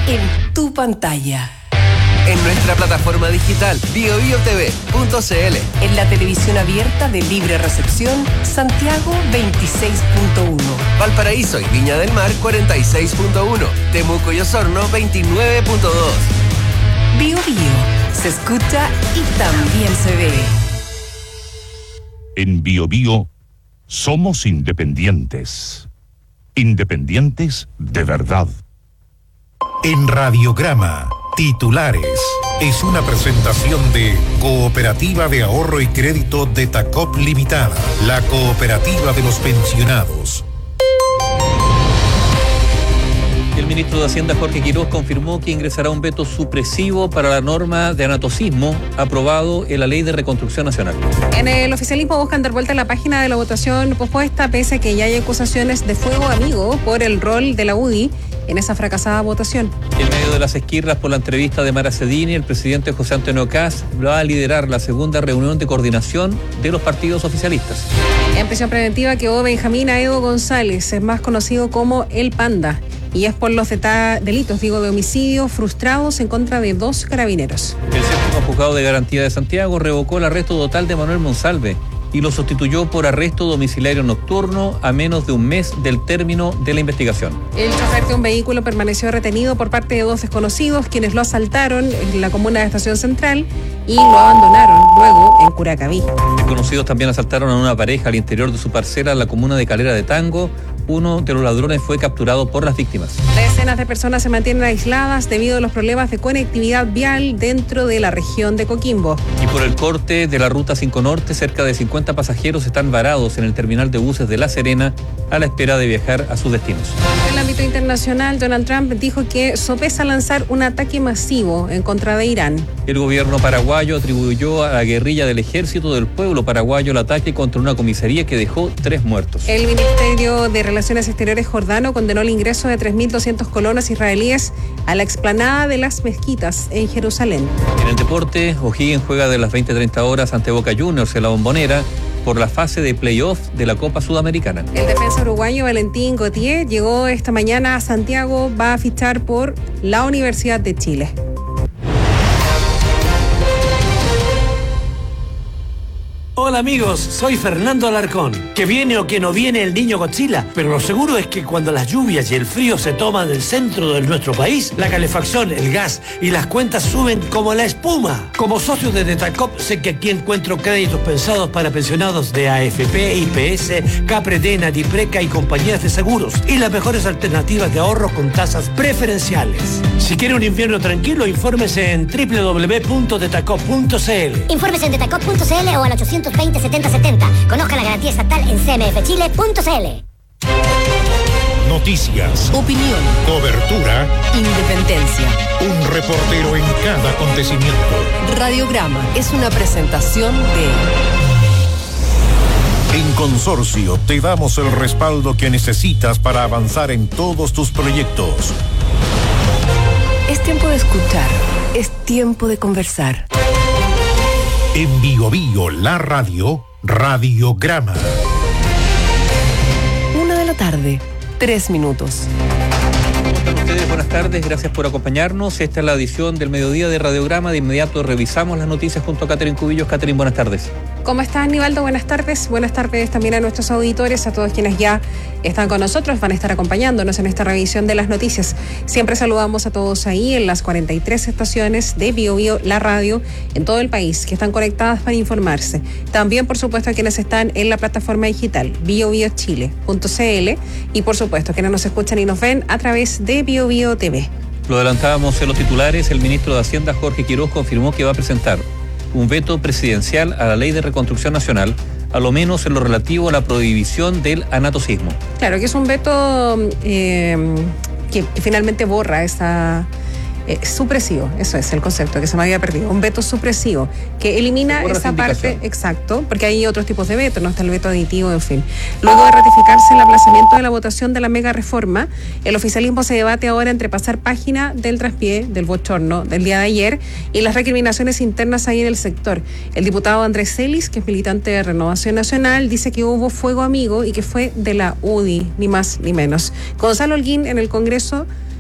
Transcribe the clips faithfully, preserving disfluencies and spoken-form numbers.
en tu pantalla. En nuestra plataforma digital bio bio t v punto c l. En la televisión abierta de libre recepción Santiago veintiséis punto uno. Valparaíso y Viña del Mar cuarenta y seis punto uno. Temuco y Osorno veintinueve punto dos. Bio Bio. Se escucha y también se ve. En Bio Bio somos independientes. Independientes de verdad. En Radiograma, titulares. Es una presentación de Cooperativa de Ahorro y Crédito de Tacop Limitada, la cooperativa de los pensionados. El ministro de Hacienda, Jorge Quiroz, confirmó que ingresará un veto supresivo para la norma de anatocismo aprobado en la Ley de Reconstrucción Nacional. En el oficialismo buscan dar vuelta a la página de la votación pospuesta, pese a que ya hay acusaciones de fuego amigo por el rol de la U D I en esa fracasada votación. En medio de las esquirras por la entrevista de Mara Cedini, el presidente José Antonio Kast va a liderar la segunda reunión de coordinación de los partidos oficialistas. En prisión preventiva quedó Benjamín Aedo González, es más conocido como El Panda, y es por los deta- delitos, digo, de homicidio frustrados en contra de dos carabineros. El séptimo juzgado de garantía de Santiago revocó el arresto total de Manuel Monsalve y lo sustituyó por arresto domiciliario nocturno a menos de un mes del término de la investigación. El chofer de un vehículo permaneció retenido por parte de dos desconocidos, quienes lo asaltaron en la comuna de Estación Central y lo abandonaron luego en Curacaví. Desconocidos también asaltaron a una pareja al interior de su parcela en la comuna de Calera de Tango. Uno de los ladrones fue capturado por las víctimas. Decenas de personas se mantienen aisladas debido a los problemas de conectividad vial dentro de la región de Coquimbo. Y por el corte de la Ruta cinco Norte, cerca de cincuenta pasajeros están varados en el terminal de buses de La Serena a la espera de viajar a sus destinos. En el ámbito internacional, Donald Trump dijo que sopesa lanzar un ataque masivo en contra de Irán. El gobierno paraguayo atribuyó a la guerrilla del Ejército del Pueblo Paraguayo el ataque contra una comisaría que dejó tres muertos. El Ministerio de Relaciones Exteriores jordano condenó el ingreso de tres mil doscientos colonos israelíes a la explanada de las mezquitas en Jerusalén. En el deporte, O'Higgins juega de las veinte treinta horas ante Boca Juniors en la Bombonera por la fase de playoff de la Copa Sudamericana. El defensa uruguayo Valentín Gautier llegó esta mañana a Santiago, va a fichar por la Universidad de Chile. Hola amigos, soy Fernando Alarcón. Que viene o que no viene el niño Godzilla, pero lo seguro es que cuando las lluvias y el frío se toman del centro de nuestro país, la calefacción, el gas y las cuentas suben como la espuma. Como socio de Detacop, sé que aquí encuentro créditos pensados para pensionados de A F P, I P S, Capredena, Dipreca y compañías de seguros, y las mejores alternativas de ahorro con tasas preferenciales. Si quiere un invierno tranquilo, infórmese en doble u doble u doble u punto detacop punto c l. Infórmese en detacop punto c l o al ochocientos veinte setenta setenta. Conozca la garantía estatal en c m f chile punto c l. Noticias, Opinión, cobertura, independencia. un reportero en cada acontecimiento. Radiograma es una presentación de... En Consorcio te damos el respaldo que necesitas para avanzar en todos tus proyectos. Es tiempo de escuchar, es tiempo de conversar. En Bio Bio, la radio, Radiograma. Una de la tarde, tres minutos. ¿Cómo están ustedes? Buenas tardes, gracias por acompañarnos. Esta es la edición del mediodía de Radiograma. De inmediato revisamos las noticias junto a Catherine Cubillos. Catherine, buenas tardes. ¿Cómo está, Aníbaldo? Buenas tardes. Buenas tardes también a nuestros auditores, a todos quienes ya están con nosotros, van a estar acompañándonos en esta revisión de las noticias. Siempre saludamos a todos ahí en las cuarenta y tres estaciones de Bio Bio, la radio, en todo el país, que están conectadas para informarse. También, por supuesto, a quienes están en la plataforma digital bio bio chile punto c l y, por supuesto, a quienes nos escuchan y nos ven a través de Bio Bio T V. Lo adelantábamos en los titulares. El ministro de Hacienda, Jorge Quiroz, confirmó que va a presentar un veto presidencial a la Ley de Reconstrucción Nacional, a lo menos en lo relativo a la prohibición del anatocismo. Claro, que es un veto eh, que, que finalmente borra esa... Eh, supresivo, eso es el concepto que se me había perdido, un veto supresivo que elimina esa parte, exacto, porque hay otros tipos de veto, no está el veto aditivo, en fin. Luego de ratificarse el aplazamiento de la votación de la mega reforma, el oficialismo se debate ahora entre pasar página del traspié, del bochorno del día de ayer y las recriminaciones internas ahí en el sector. El diputado Andrés Celis, que es militante de Renovación Nacional, dice que hubo fuego amigo y que fue de la U D I, ni más ni menos. Gonzalo Holguín en el Congreso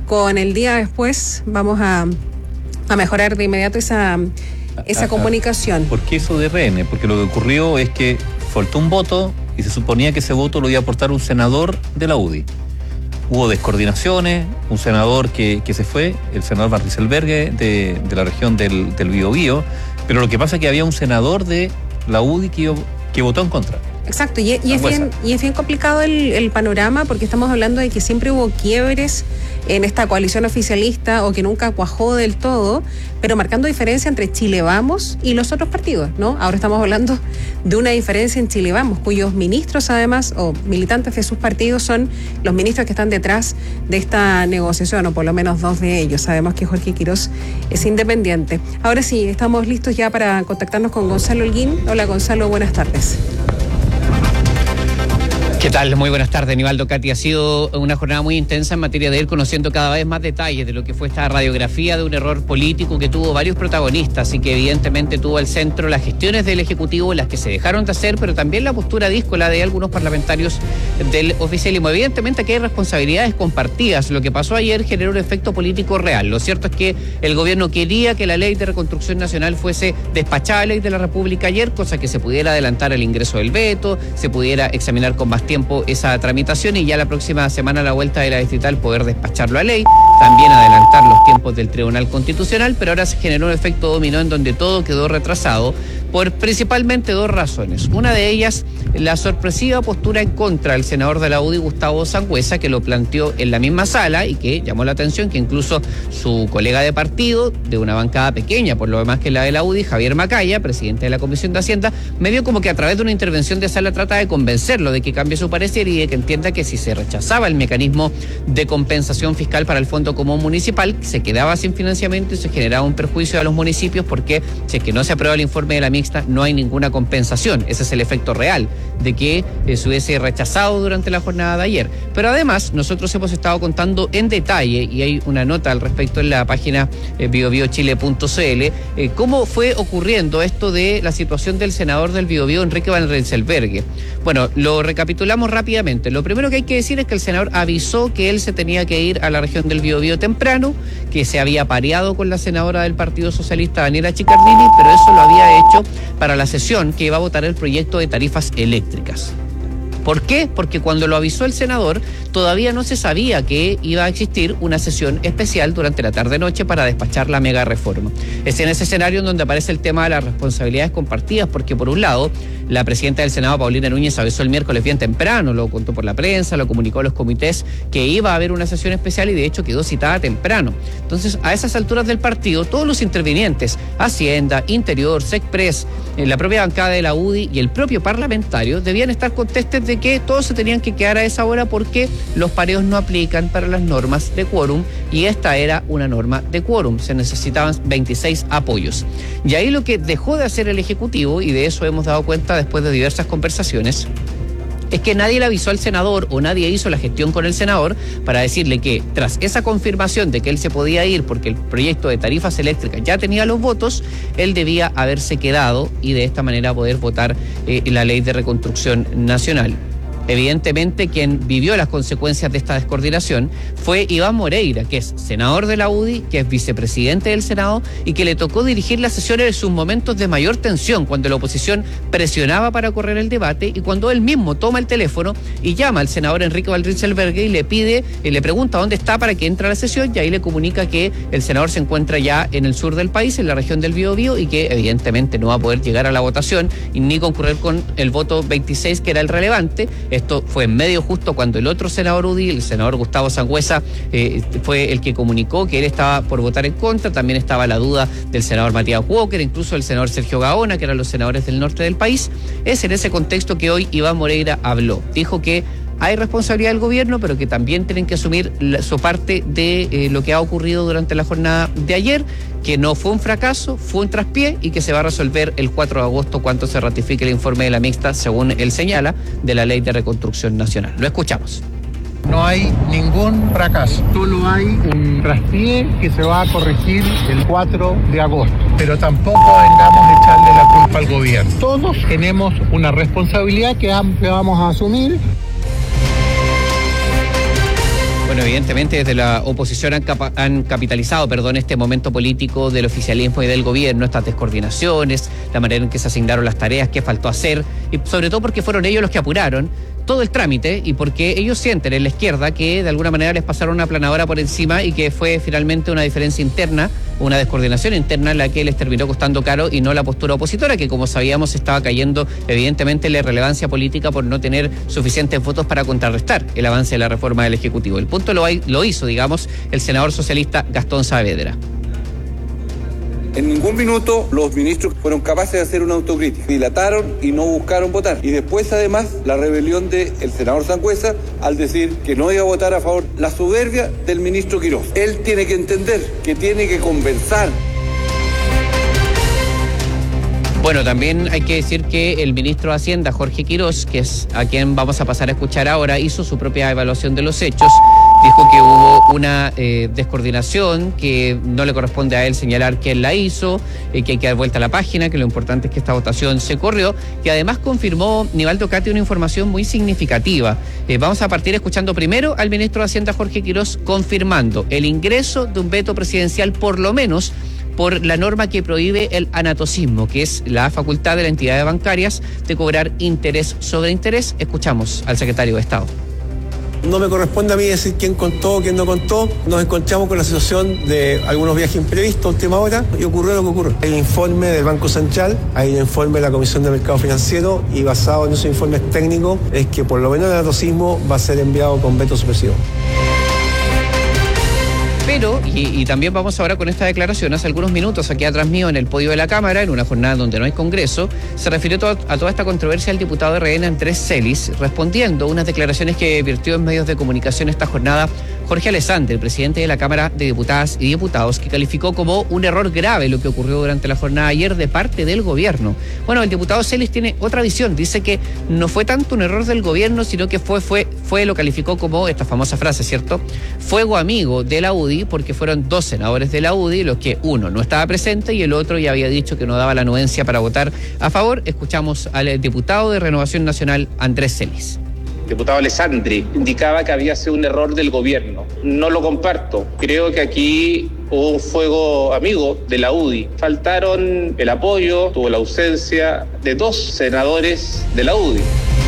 con el día después vamos a, a mejorar de inmediato esa, esa a, comunicación. ¿Por qué eso de R N? Porque lo que ocurrió es que faltó un voto y se suponía que ese voto lo iba a aportar un senador de la U D I. Hubo descoordinaciones, un senador que, que se fue, el senador Van Rysselberghe de, de la región del, del Biobío, pero lo que pasa es que había un senador de la U D I que, que votó en contra. Exacto, y, y, es bien, y es bien complicado el, el panorama porque estamos hablando de que siempre hubo quiebres en esta coalición oficialista o que nunca cuajó del todo, pero marcando diferencia entre Chile Vamos y los otros partidos, ¿no? Ahora estamos hablando de una diferencia en Chile Vamos, cuyos ministros además o militantes de sus partidos son los ministros que están detrás de esta negociación, o por lo menos dos de ellos. Sabemos que Jorge Quirós es independiente. Ahora sí, estamos listos ya para contactarnos con Gonzalo Holguín. Hola Gonzalo, buenas tardes. ¿Qué tal? Muy buenas tardes, Nivaldo. Katy, ha sido una jornada muy intensa en materia de ir conociendo cada vez más detalles de lo que fue esta radiografía de un error político que tuvo varios protagonistas y que evidentemente tuvo al centro las gestiones del Ejecutivo, las que se dejaron de hacer, pero también la postura díscola de algunos parlamentarios del oficialismo. Evidentemente aquí hay responsabilidades compartidas. Lo que pasó ayer generó un efecto político real. Lo cierto es que el gobierno quería que la Ley de Reconstrucción Nacional fuese despachada a la Ley de la República ayer, cosa que se pudiera adelantar el ingreso del veto, se pudiera examinar con más tiempo esa tramitación y ya la próxima semana a la vuelta de la distrital poder despacharlo a ley, también adelantar los tiempos del Tribunal Constitucional, pero ahora se generó un efecto dominó en donde todo quedó retrasado por principalmente dos razones. Una de ellas, la sorpresiva postura en contra del senador de la U D I, Gustavo Sangüesa, que lo planteó en la misma sala y que llamó la atención que incluso su colega de partido, de una bancada pequeña por lo demás que la de la U D I, Javier Macaya, presidente de la Comisión de Hacienda, medio como que a través de una intervención de sala trata de convencerlo de que cambie su parecer y de que entienda que si se rechazaba el mecanismo de compensación fiscal para el Fondo Común Municipal, se quedaba sin financiamiento y se generaba un perjuicio a los municipios porque si es que no se aprueba el informe de la mixta no hay ninguna compensación. Ese es el efecto real de que eh, se hubiese rechazado durante la jornada de ayer. Pero además nosotros hemos estado contando en detalle y hay una nota al respecto en la página eh, biobiochile punto cl eh, cómo fue ocurriendo esto de la situación del senador del Biobío, Enrique Van Rysselberghe. Bueno, lo recapitulamos rápidamente. Lo primero que hay que decir es que el senador avisó que él se tenía que ir a la región del Biobío temprano, que se había pareado con la senadora del Partido Socialista, Daniela Chiccardini, pero eso lo había hecho para la sesión que iba a votar el proyecto de tarifas eléctricas. ¿Por qué? Porque cuando lo avisó el senador, todavía no se sabía que iba a existir una sesión especial durante la tarde-noche para despachar la mega reforma. Es en ese escenario en donde aparece el tema de las responsabilidades compartidas, porque por un lado, la presidenta del Senado, Paulina Núñez, avisó el miércoles bien temprano, lo contó por la prensa, lo comunicó a los comités, que iba a haber una sesión especial y de hecho quedó citada temprano. Entonces, a esas alturas del partido, todos los intervinientes, Hacienda, Interior, SECPRES, la propia bancada de la U D I y el propio parlamentario, debían estar contestes de que todos se tenían que quedar a esa hora porque los pareos no aplican para las normas de quórum y esta era una norma de quórum, se necesitaban veintiséis apoyos. Y ahí lo que dejó de hacer el Ejecutivo, y de eso hemos dado cuenta después de diversas conversaciones, es que nadie le avisó al senador o nadie hizo la gestión con el senador para decirle que tras esa confirmación de que él se podía ir porque el proyecto de tarifas eléctricas ya tenía los votos, él debía haberse quedado y de esta manera poder votar eh, la Ley de Reconstrucción Nacional. Evidentemente, quien vivió las consecuencias de esta descoordinación fue Iván Moreira, que es senador de la U D I, que es vicepresidente del Senado y que le tocó dirigir las sesiones en sus momentos de mayor tensión, cuando la oposición presionaba para correr el debate y cuando él mismo toma el teléfono y llama al senador Enrique Van Rysselberghe y le pide, y le pregunta dónde está para que entre a la sesión, y ahí le comunica que el senador se encuentra ya en el sur del país, en la región del Biobío, y que evidentemente no va a poder llegar a la votación y ni concurrir con el voto veintiséis, que era el relevante. Esto fue en medio justo cuando el otro senador U D I, el senador Gustavo Sangüesa, eh, fue el que comunicó que él estaba por votar en contra. También estaba la duda del senador Matías Walker, incluso el senador Sergio Gaona, que eran los senadores del norte del país. Es en ese contexto que hoy Iván Moreira habló. Dijo que hay responsabilidad del gobierno, pero que también tienen que asumir la, su parte de eh, lo que ha ocurrido durante la jornada de ayer, que no fue un fracaso, fue un traspié y que se va a resolver el cuatro de agosto cuando se ratifique el informe de la mixta, según él señala, de la Ley de Reconstrucción Nacional. Lo escuchamos. No hay ningún fracaso, solo hay un traspié que se va a corregir el cuatro de agosto. Pero tampoco vengamos a echarle la culpa al gobierno. Todos tenemos una responsabilidad que vamos a asumir. Bueno, evidentemente desde la oposición han, capa- han capitalizado, perdón, este momento político del oficialismo y del gobierno, estas descoordinaciones, la manera en que se asignaron las tareas, qué faltó hacer, y sobre todo porque fueron ellos los que apuraron todo el trámite y porque ellos sienten en la izquierda que de alguna manera les pasaron una planadora por encima y que fue finalmente una diferencia interna, una descoordinación interna la que les terminó costando caro y no la postura opositora, que como sabíamos estaba cayendo evidentemente la irrelevancia política por no tener suficientes votos para contrarrestar el avance de la reforma del Ejecutivo. El punto lo, hay, lo hizo, digamos, el senador socialista Gastón Saavedra. En ningún minuto los ministros fueron capaces de hacer una autocrítica. Dilataron y no buscaron votar. Y después, además, la rebelión del senador Sangüesa al decir que no iba a votar a favor. La soberbia del ministro Quirós. Él tiene que entender que tiene que conversar. Bueno, también hay que decir que el ministro de Hacienda, Jorge Quirós, que es a quien vamos a pasar a escuchar ahora, hizo su propia evaluación de los hechos. Dijo que hubo una eh, descoordinación, que no le corresponde a él señalar quién la hizo, eh, que hay que dar vuelta a la página, que lo importante es que esta votación se corrió, y además confirmó Nivaldo Cati una información muy significativa. Eh, vamos a partir escuchando primero al ministro de Hacienda, Jorge Quirós, confirmando el ingreso de un veto presidencial, por lo menos por la norma que prohíbe el anatocismo, que es la facultad de las entidades bancarias de cobrar interés sobre interés. Escuchamos al secretario de Estado. No me corresponde a mí decir quién contó, quién no contó. Nos encontramos con la situación de algunos viajes imprevistos a última hora y ocurrió lo que ocurrió. Hay un informe del Banco Central, hay un informe de la Comisión de Mercado Financiero y basado en esos informes técnicos es que por lo menos el anatocismo va a ser enviado con veto supresivo. Pero, y, y también vamos ahora con esta declaración, hace algunos minutos aquí atrás mío en el podio de la Cámara, en una jornada donde no hay Congreso, se refirió to- a toda esta controversia el diputado de R N, Andrés Celis, respondiendo a unas declaraciones que virtió en medios de comunicación esta jornada Jorge Alessandri, el presidente de la Cámara de Diputadas y Diputados, que calificó como un error grave lo que ocurrió durante la jornada de ayer de parte del gobierno. Bueno, el diputado Celis tiene otra visión, dice que no fue tanto un error del gobierno, sino que fue, fue, fue lo calificó como esta famosa frase, ¿cierto? Fuego amigo de la U D I, porque fueron dos senadores de la U D I, los que uno no estaba presente y el otro ya había dicho que no daba la anuencia para votar a favor. Escuchamos al diputado de Renovación Nacional, Andrés Celis. El diputado Alessandri indicaba que había sido un error del gobierno. No lo comparto. Creo que aquí hubo un fuego amigo de la U D I. Faltaron el apoyo, tuvo la ausencia de dos senadores de la U D I.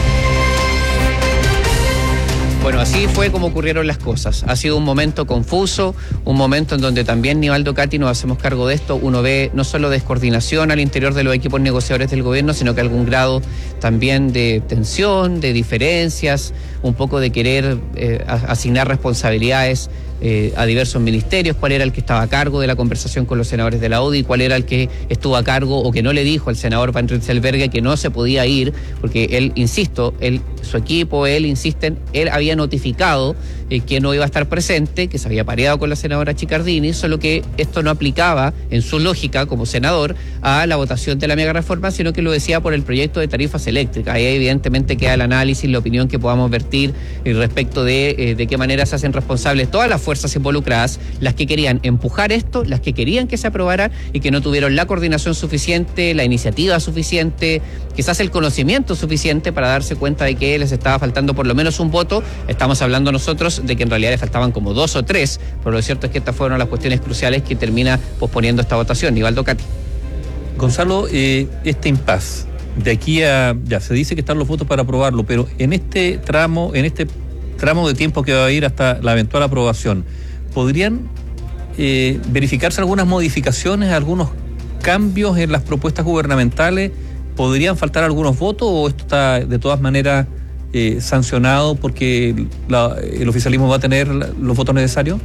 Bueno, así fue como ocurrieron las cosas. Ha sido un momento confuso, un momento en donde también Nivaldo Cati nos hacemos cargo de esto. Uno ve no solo descoordinación al interior de los equipos negociadores del gobierno, sino que algún grado también de tensión, de diferencias, un poco de querer eh, asignar responsabilidades Eh, a diversos ministerios, cuál era el que estaba a cargo de la conversación con los senadores de la U D I, cuál era el que estuvo a cargo o que no le dijo al senador Van Rieselberghe que no se podía ir, porque él, insisto, él, su equipo, él, insisten, él había notificado eh, que no iba a estar presente, que se había pareado con la senadora Chiccardini, solo que esto no aplicaba en su lógica como senador a la votación de la mega reforma, sino que lo decía por el proyecto de tarifas eléctricas. Ahí evidentemente queda el análisis, la opinión que podamos vertir eh, respecto de, eh, de qué manera se hacen responsables todas las fuerzas involucradas, las que querían empujar esto, las que querían que se aprobara y que no tuvieron la coordinación suficiente, la iniciativa suficiente, quizás el conocimiento suficiente para darse cuenta de que les estaba faltando por lo menos un voto. Estamos hablando nosotros de que en realidad le faltaban como dos o tres, pero lo cierto es que estas fueron las cuestiones cruciales que termina posponiendo esta votación. Nivaldo Cati. Gonzalo, eh, este impas, de aquí a, ya se dice que están los votos para aprobarlo, pero en este tramo, en este tramo de tiempo que va a ir hasta la eventual aprobación, ¿podrían eh, verificarse algunas modificaciones, algunos cambios en las propuestas gubernamentales? ¿Podrían faltar algunos votos o esto está de todas maneras eh, sancionado porque la, el oficialismo va a tener los votos necesarios?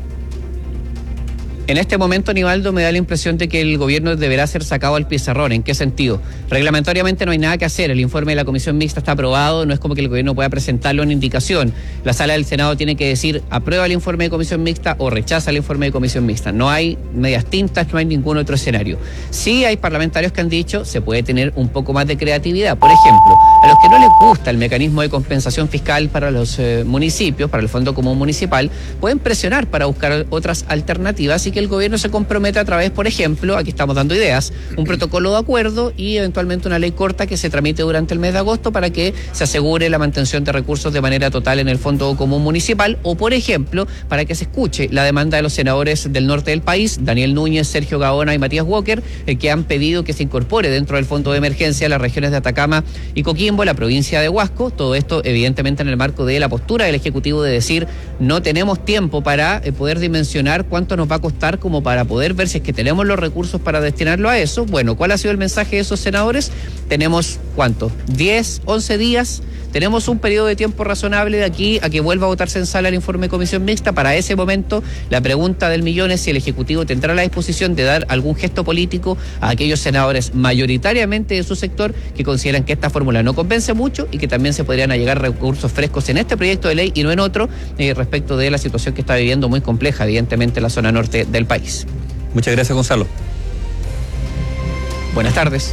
En este momento, Nivaldo, me da la impresión de que el gobierno deberá ser sacado al pizarrón. ¿En qué sentido? Reglamentariamente no hay nada que hacer. El informe de la Comisión Mixta está aprobado. No es como que el gobierno pueda presentarle una indicación. La sala del Senado tiene que decir aprueba el informe de Comisión Mixta o rechaza el informe de Comisión Mixta. No hay medias tintas, no hay ningún otro escenario. Sí hay parlamentarios que han dicho se puede tener un poco más de creatividad. Por ejemplo, a los que no les gusta el mecanismo de compensación fiscal para los eh, municipios, para el Fondo Común Municipal, pueden presionar para buscar otras alternativas y que el gobierno se comprometa a través, por ejemplo, aquí estamos dando ideas, un protocolo de acuerdo y eventualmente una ley corta que se tramite durante el mes de agosto para que se asegure la mantención de recursos de manera total en el Fondo Común Municipal, o por ejemplo, para que se escuche la demanda de los senadores del norte del país, Daniel Núñez, Sergio Gaona y Matías Walker, eh, que han pedido que se incorpore dentro del Fondo de Emergencia las regiones de Atacama y Coquimbo, la provincia de Huasco. Todo esto evidentemente en el marco de la postura del Ejecutivo de decir no tenemos tiempo para eh, poder dimensionar cuánto nos va a costar como para poder ver si es que tenemos los recursos para destinarlo a eso. Bueno, ¿cuál ha sido el mensaje de esos senadores? Tenemos, ¿cuánto? diez, once días. Tenemos un periodo de tiempo razonable de aquí a que vuelva a votarse en sala el informe de comisión mixta. Para ese momento, la pregunta del millón es si el Ejecutivo tendrá la disposición de dar algún gesto político a aquellos senadores mayoritariamente de su sector que consideran que esta fórmula no convence mucho y que también se podrían allegar recursos frescos en este proyecto de ley y no en otro, eh, respecto de la situación que está viviendo muy compleja, evidentemente, la zona norte del país. Muchas gracias, Gonzalo. Buenas tardes.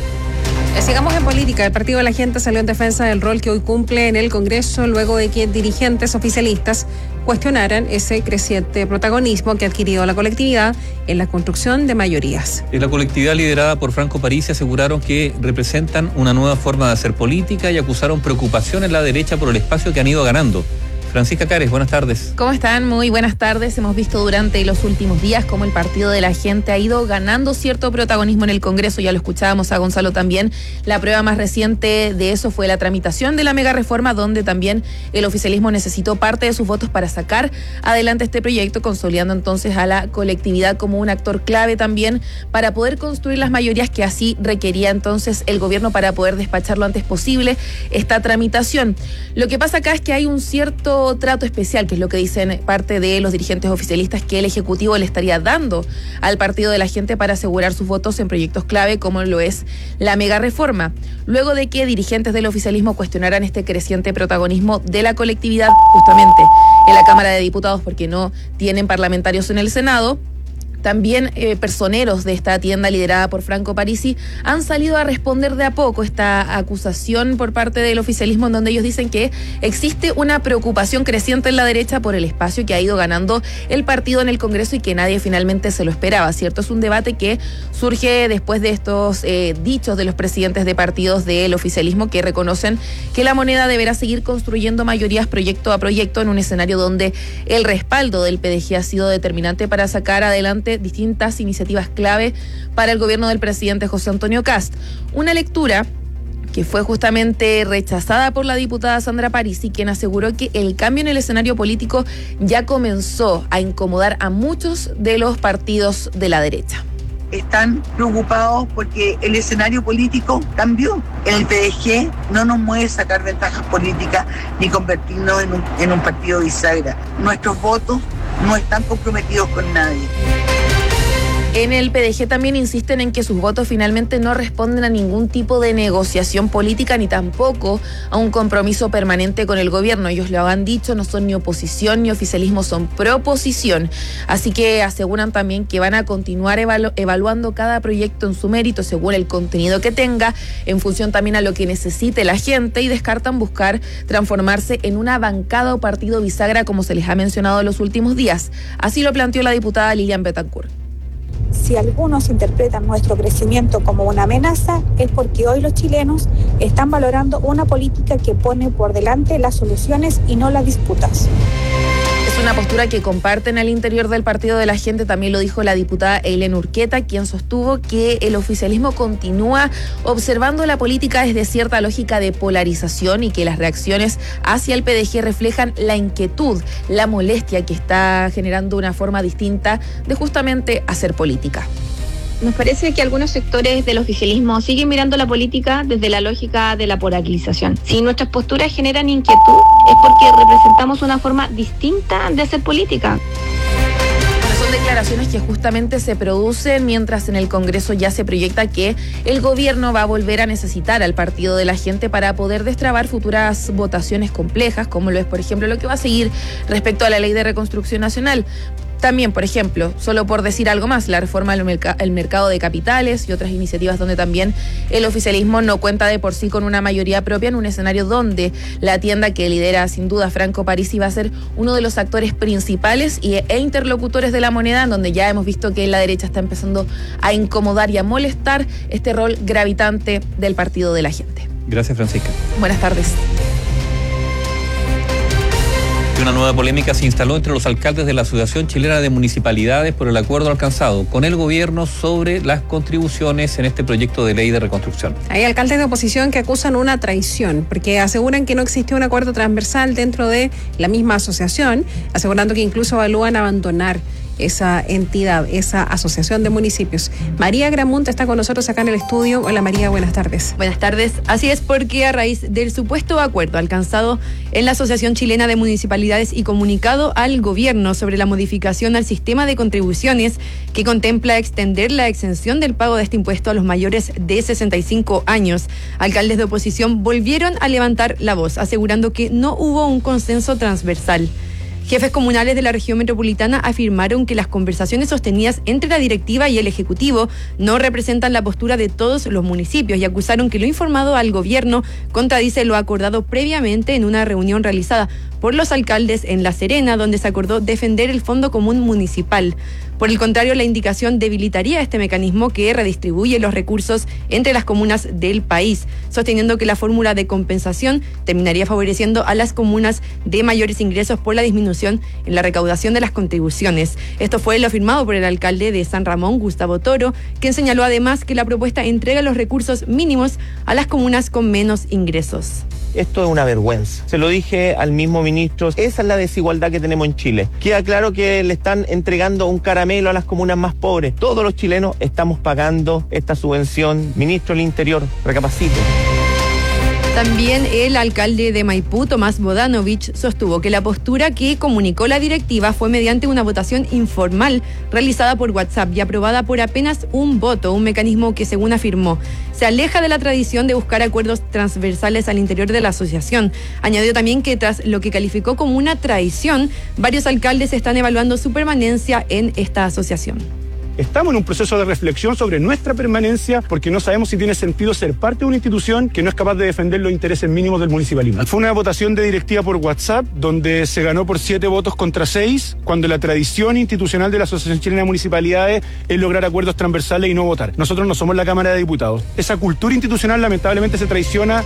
Sigamos en política. El Partido de la Gente salió en defensa del rol que hoy cumple en el Congreso luego de que dirigentes oficialistas cuestionaran ese creciente protagonismo que ha adquirido la colectividad en la construcción de mayorías. En la colectividad liderada por Franco Parisi aseguraron que representan una nueva forma de hacer política y acusaron preocupación en la derecha por el espacio que han ido ganando. Francisca Cares, buenas tardes. ¿Cómo están? Muy buenas tardes. Hemos visto durante los últimos días cómo el Partido de la Gente ha ido ganando cierto protagonismo en el Congreso. Ya lo escuchábamos a Gonzalo también. La prueba más reciente de eso fue la tramitación de la mega reforma, donde también el oficialismo necesitó parte de sus votos para sacar adelante este proyecto, consolidando entonces a la colectividad como un actor clave también para poder construir las mayorías que así requería entonces el gobierno para poder despachar lo antes posible esta tramitación. Lo que pasa acá es que hay un cierto trato especial, que es lo que dicen parte de los dirigentes oficialistas, que el Ejecutivo le estaría dando al Partido de la Gente para asegurar sus votos en proyectos clave como lo es la mega reforma. Luego de que dirigentes del oficialismo cuestionaran este creciente protagonismo de la colectividad justamente en la Cámara de Diputados porque no tienen parlamentarios en el Senado, también eh, personeros de esta tienda liderada por Franco Parisi han salido a responder de a poco esta acusación por parte del oficialismo, en donde ellos dicen que existe una preocupación creciente en la derecha por el espacio que ha ido ganando el partido en el Congreso y que nadie finalmente se lo esperaba, ¿cierto? Es un debate que surge después de estos eh, dichos de los presidentes de partidos del oficialismo que reconocen que la moneda deberá seguir construyendo mayorías proyecto a proyecto en un escenario donde el respaldo del P D G ha sido determinante para sacar adelante distintas iniciativas clave para el gobierno del presidente José Antonio Kast. Una lectura que fue justamente rechazada por la diputada Sandra Parisi, quien aseguró que el cambio en el escenario político ya comenzó a incomodar a muchos de los partidos de la derecha. Están preocupados porque el escenario político cambió. En el P D G no nos mueve sacar ventajas políticas ni convertirnos en un, en un partido bisagra. Nuestros votos no están comprometidos con nadie. En el P D G también insisten en que sus votos finalmente no responden a ningún tipo de negociación política ni tampoco a un compromiso permanente con el gobierno. Ellos lo han dicho, no son ni oposición ni oficialismo, son proposición. Así que aseguran también que van a continuar evalu- evaluando cada proyecto en su mérito según el contenido que tenga, en función también a lo que necesite la gente, y descartan buscar transformarse en una bancada o partido bisagra como se les ha mencionado en los últimos días. Así lo planteó la diputada Lilian Betancourt. Si algunos interpretan nuestro crecimiento como una amenaza, es porque hoy los chilenos están valorando una política que pone por delante las soluciones y no las disputas. Es una postura que comparten al interior del Partido de la Gente, también lo dijo la diputada Eileen Urqueta, quien sostuvo que el oficialismo continúa observando la política desde cierta lógica de polarización y que las reacciones hacia el P D G reflejan la inquietud, la molestia que está generando una forma distinta de justamente hacer política. Nos parece que algunos sectores del oficialismo siguen mirando la política desde la lógica de la polarización. Si nuestras posturas generan inquietud, es porque representamos una forma distinta de hacer política. Son declaraciones que justamente se producen mientras en el Congreso ya se proyecta que el gobierno va a volver a necesitar al Partido de la Gente para poder destrabar futuras votaciones complejas, como lo es, por ejemplo, lo que va a seguir respecto a la Ley de Reconstrucción Nacional. También, por ejemplo, solo por decir algo más, la reforma del merc- el mercado de capitales y otras iniciativas donde también el oficialismo no cuenta de por sí con una mayoría propia en un escenario donde la tienda que lidera sin duda Franco Parisi va a ser uno de los actores principales y, e interlocutores de la moneda, en donde ya hemos visto que la derecha está empezando a incomodar y a molestar este rol gravitante del Partido de la Gente. Gracias, Francisca. Buenas tardes. Una nueva polémica se instaló entre los alcaldes de la Asociación Chilena de Municipalidades por el acuerdo alcanzado con el gobierno sobre las contribuciones en este proyecto de ley de reconstrucción. Hay alcaldes de oposición que acusan una traición porque aseguran que no existió un acuerdo transversal dentro de la misma asociación, asegurando que incluso evalúan abandonar esa entidad, esa asociación de municipios. María Gramunta está con nosotros acá en el estudio. Hola María, buenas tardes. Buenas tardes. Así es, porque a raíz del supuesto acuerdo alcanzado en la Asociación Chilena de Municipalidades y comunicado al gobierno sobre la modificación al sistema de contribuciones que contempla extender la exención del pago de este impuesto a los mayores de sesenta y cinco años, alcaldes de oposición volvieron a levantar la voz, asegurando que no hubo un consenso transversal. Jefes comunales de la región metropolitana afirmaron que las conversaciones sostenidas entre la directiva y el Ejecutivo no representan la postura de todos los municipios y acusaron que lo informado al gobierno contradice lo acordado previamente en una reunión realizada por los alcaldes en La Serena, donde se acordó defender el Fondo Común Municipal. Por el contrario, la indicación debilitaría este mecanismo que redistribuye los recursos entre las comunas del país, sosteniendo que la fórmula de compensación terminaría favoreciendo a las comunas de mayores ingresos por la disminución en la recaudación de las contribuciones. Esto fue lo afirmado por el alcalde de San Ramón, Gustavo Toro, quien señaló además que la propuesta entrega los recursos mínimos a las comunas con menos ingresos. Esto es una vergüenza. Se lo dije al mismo ministro, esa es la desigualdad que tenemos en Chile. Queda claro que le están entregando un caramelo a las comunas más pobres. Todos los chilenos estamos pagando esta subvención. Ministro del Interior, recapacite. También el alcalde de Maipú, Tomás Bodanovich, sostuvo que la postura que comunicó la directiva fue mediante una votación informal realizada por WhatsApp y aprobada por apenas un voto, un mecanismo que, según afirmó, se aleja de la tradición de buscar acuerdos transversales al interior de la asociación. Añadió también que tras lo que calificó como una traición, varios alcaldes están evaluando su permanencia en esta asociación. Estamos en un proceso de reflexión sobre nuestra permanencia porque no sabemos si tiene sentido ser parte de una institución que no es capaz de defender los intereses mínimos del municipalismo. Fue una votación de directiva por WhatsApp donde se ganó por siete votos contra seis, cuando la tradición institucional de la Asociación Chilena de Municipalidades es lograr acuerdos transversales y no votar. Nosotros no somos la Cámara de Diputados. Esa cultura institucional lamentablemente se traiciona.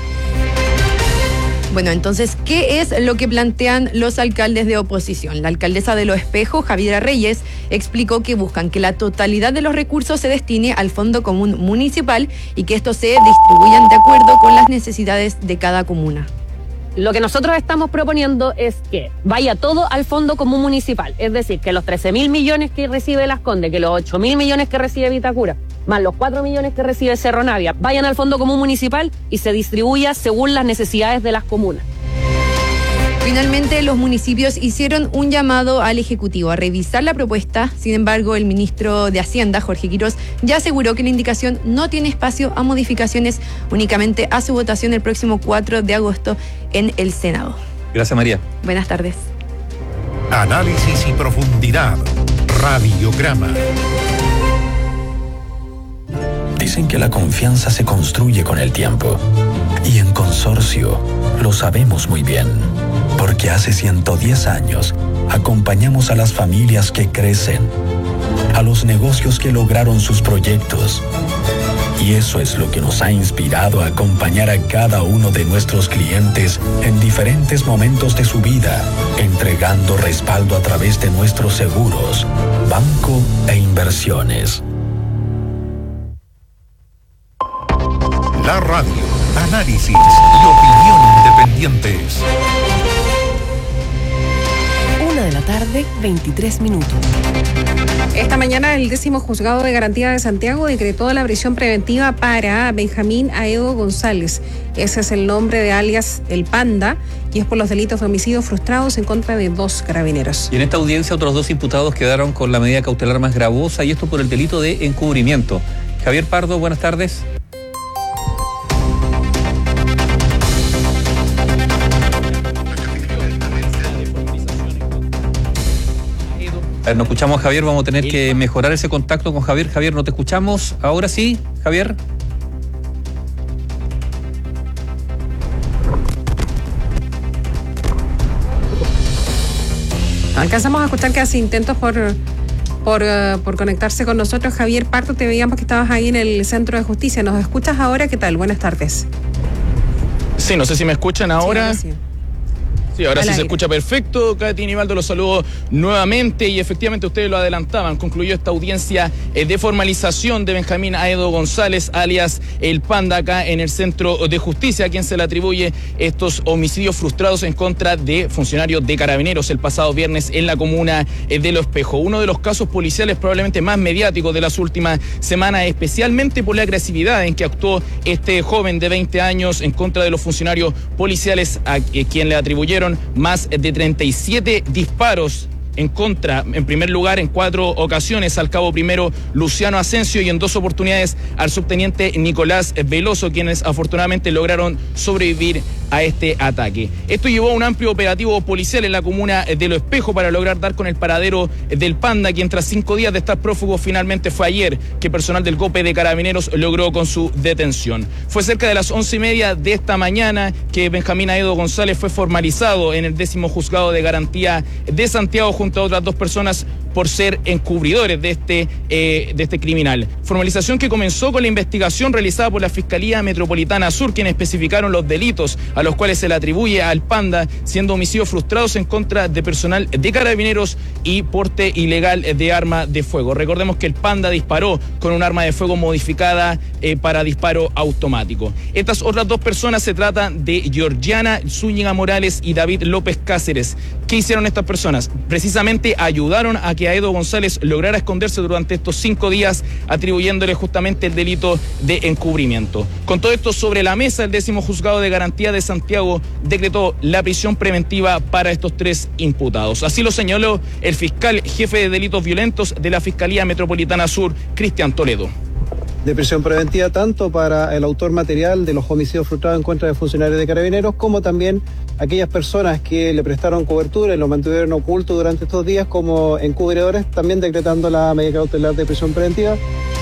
Bueno, entonces, ¿qué es lo que plantean los alcaldes de oposición? La alcaldesa de Los Espejos, Javiera Reyes, explicó que buscan que la totalidad de los recursos se destine al Fondo Común Municipal y que estos se distribuyan de acuerdo con las necesidades de cada comuna. Lo que nosotros estamos proponiendo es que vaya todo al Fondo Común Municipal, es decir, que los trece mil millones que recibe Las Condes, que los ocho mil millones que recibe Vitacura, más los cuatro millones que recibe Cerro Navia, vayan al Fondo Común Municipal y se distribuya según las necesidades de las comunas. Finalmente, los municipios hicieron un llamado al Ejecutivo a revisar la propuesta. Sin embargo, el ministro de Hacienda, Jorge Quirós, ya aseguró que la indicación no tiene espacio a modificaciones, únicamente a su votación el próximo cuatro de agosto en el Senado. Gracias, María. Buenas tardes. Análisis y profundidad. Radiograma. Dicen que la confianza se construye con el tiempo. Y en Consorcio lo sabemos muy bien. Porque hace ciento diez años acompañamos a las familias que crecen, a los negocios que lograron sus proyectos. Y eso es lo que nos ha inspirado a acompañar a cada uno de nuestros clientes en diferentes momentos de su vida, entregando respaldo a través de nuestros seguros, banco e inversiones. La radio, análisis y opinión independientes. Una de la tarde, veintitrés minutos. Esta mañana el décimo juzgado de garantía de Santiago decretó la prisión preventiva para Benjamín Aedo González. Ese es el nombre de alias El Panda y es por los delitos de homicidio frustrados en contra de dos carabineros. Y en esta audiencia otros dos imputados quedaron con la medida cautelar más gravosa y esto por el delito de encubrimiento. Javier Pardo, buenas tardes. A ver, no escuchamos a Javier, vamos a tener que mejorar ese contacto con Javier. Javier, no te escuchamos. Ahora sí, Javier. Alcanzamos a escuchar que hace intentos por, por, uh, por conectarse con nosotros. Javier Pardo, te veíamos que estabas ahí en el Centro de Justicia. ¿Nos escuchas ahora? ¿Qué tal? Buenas tardes. Sí, no sé si me escuchan ahora. Sí, ahora sí. Sí, ahora Al sí aire. Se escucha perfecto. Katy Nivaldo los saludo nuevamente y efectivamente ustedes lo adelantaban. Concluyó esta audiencia eh, de formalización de Benjamín Aedo González, alias El Panda, acá en el Centro de Justicia, a quien se le atribuye estos homicidios frustrados en contra de funcionarios de Carabineros el pasado viernes en la comuna eh, de Lo Espejo. Uno de los casos policiales probablemente más mediáticos de las últimas semanas, especialmente por la agresividad en que actuó este joven de veinte años en contra de los funcionarios policiales, a eh, quien le atribuyeron más de treinta y siete disparos en contra, en primer lugar, en cuatro ocasiones al cabo primero Luciano Asensio y en dos oportunidades al subteniente Nicolás Veloso, quienes afortunadamente lograron sobrevivir a este ataque. Esto llevó a un amplio operativo policial en la comuna de Lo Espejo para lograr dar con el paradero del Panda, quien tras cinco días de estar prófugo finalmente fue ayer que personal del GOPE de Carabineros logró con su detención. Fue cerca de las once y media de esta mañana que Benjamín Aedo González fue formalizado en el décimo juzgado de garantía de Santiago junto a otras dos personas por ser encubridores de este, eh, de este criminal. Formalización que comenzó con la investigación realizada por la Fiscalía Metropolitana Sur, quienes especificaron los delitos a los cuales se le atribuye al Panda, siendo homicidios frustrados en contra de personal de Carabineros y porte ilegal de arma de fuego. Recordemos que el Panda disparó con un arma de fuego modificada eh, para disparo automático. Estas otras dos personas se tratan de Georgiana Zúñiga Morales y David López Cáceres. ¿Qué hicieron estas personas? Precisamente ayudaron a que Aedo González lograra esconderse durante estos cinco días, atribuyéndole justamente el delito de encubrimiento. Con todo esto sobre la mesa, el décimo juzgado de garantía de Santiago decretó la prisión preventiva para estos tres imputados. Así lo señaló el fiscal jefe de delitos violentos de la Fiscalía Metropolitana Sur, Cristian Toledo. De prisión preventiva tanto para el autor material de los homicidios frustrados en contra de funcionarios de Carabineros, como también aquellas personas que le prestaron cobertura y lo mantuvieron oculto durante estos días como encubridores, también decretando la medida cautelar de prisión preventiva.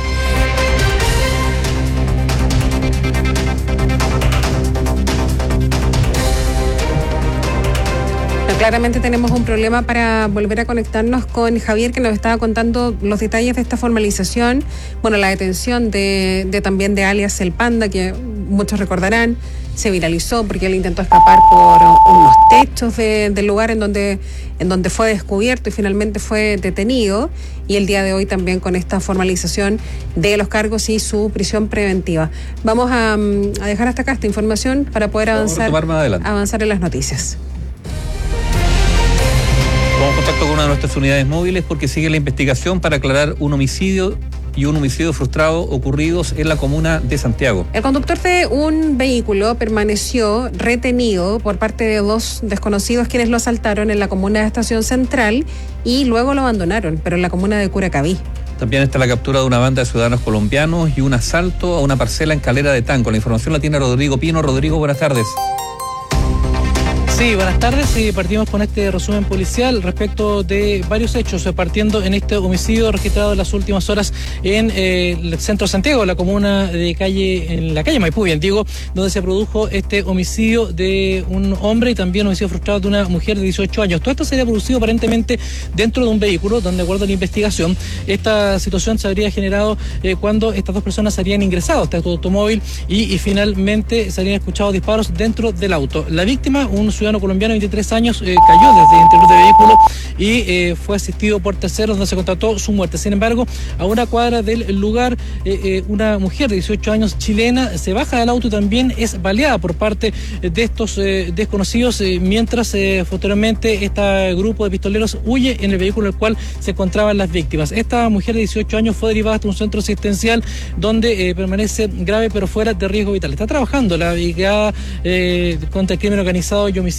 Claramente tenemos un problema para volver a conectarnos con Javier, que nos estaba contando los detalles de esta formalización. Bueno, la detención de, de también de alias El Panda, que muchos recordarán, se viralizó porque él intentó escapar por unos techos de, del lugar en donde, en donde fue descubierto y finalmente fue detenido. Y el día de hoy también con esta formalización de los cargos y su prisión preventiva. Vamos a, a dejar hasta acá esta información para poder avanzar, avanzar en las noticias. Tomamos contacto con una de nuestras unidades móviles porque sigue la investigación para aclarar un homicidio y un homicidio frustrado ocurridos en la comuna de Santiago. El conductor de un vehículo permaneció retenido por parte de dos desconocidos quienes lo asaltaron en la comuna de Estación Central y luego lo abandonaron, pero en la comuna de Curacaví. También está la captura de una banda de ciudadanos colombianos y un asalto a una parcela en Calera de Tanco. La información la tiene Rodrigo Pino. Rodrigo, buenas tardes. Sí, buenas tardes. Y partimos con este resumen policial respecto de varios hechos, partiendo en este homicidio registrado en las últimas horas en eh, el centro de Santiago, la comuna de calle, en la calle Maipú, bien digo, donde se produjo este homicidio de un hombre y también homicidio frustrado de una mujer de dieciocho años. Todo esto se había producido aparentemente dentro de un vehículo, donde, de acuerdo a la investigación, esta situación se habría generado eh, cuando estas dos personas se habían ingresado a este automóvil y, y finalmente se habían escuchado disparos dentro del auto. La víctima, un ciudadano colombiano de veintitrés años, eh, cayó desde el interior del vehículo y eh, fue asistido por terceros, donde se constató su muerte. Sin embargo, a una cuadra del lugar, eh, eh, una mujer de dieciocho años chilena se baja del auto y también es baleada por parte de estos eh, desconocidos, eh, mientras eh, posteriormente este grupo de pistoleros huye en el vehículo en el cual se encontraban las víctimas. Esta mujer de dieciocho años fue derivada hasta un centro asistencial donde eh, permanece grave pero fuera de riesgo vital. Está trabajando la brigada eh, contra el crimen organizado y homicidio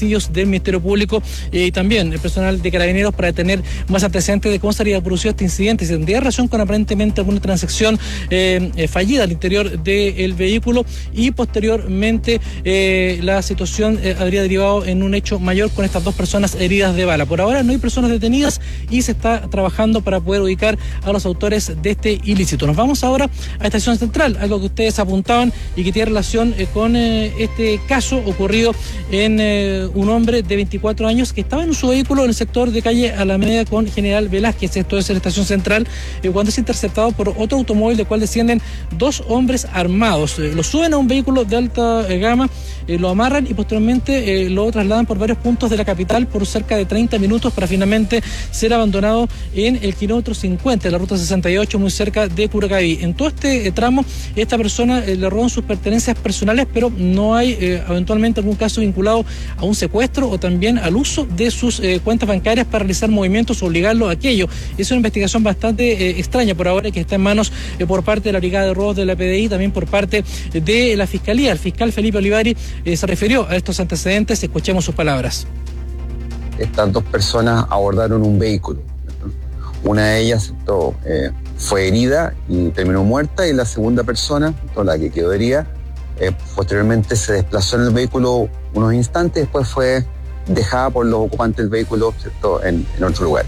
homicidios del Ministerio Público eh, y también el personal de Carabineros para tener más antecedentes de cómo se habría producido este incidente, si tendría relación con aparentemente alguna transacción eh, eh, fallida al interior del vehículo y posteriormente eh, la situación eh, habría derivado en un hecho mayor con estas dos personas heridas de bala. Por ahora no hay personas detenidas y se está trabajando para poder ubicar a los autores de este ilícito. Nos vamos ahora a Estación Central, algo que ustedes apuntaban y que tiene relación eh, con eh, este caso ocurrido en eh, un hombre de veinticuatro años que estaba en su vehículo en el sector de calle Alameda con General Velázquez, esto es en la Estación Central, eh, cuando es interceptado por otro automóvil del cual descienden dos hombres armados. Eh, lo suben a un vehículo de alta eh, gama, eh, lo amarran y posteriormente eh, lo trasladan por varios puntos de la capital por cerca de treinta minutos para finalmente ser abandonado en el kilómetro cincuenta de la ruta sesenta y ocho, muy cerca de Curacaví. En todo este eh, tramo, esta persona eh, le roban sus pertenencias personales, pero no hay eh, eventualmente algún caso vinculado a un secuestro o también al uso de sus eh, cuentas bancarias para realizar movimientos o obligarlo a aquello. Es una investigación bastante eh, extraña por ahora, que está en manos eh, por parte de la Brigada de Robos de la P D I, también por parte de la Fiscalía. El fiscal Felipe Olivari eh, se refirió a estos antecedentes. Escuchemos sus palabras. Estas dos personas abordaron un vehículo. Una de ellas esto, eh, fue herida y terminó muerta, y la segunda persona, esto, la que quedó herida, eh, posteriormente se desplazó en el vehículo unos instantes, después fue dejada por los ocupantes del vehículo, ¿cierto?, en, en otro lugar.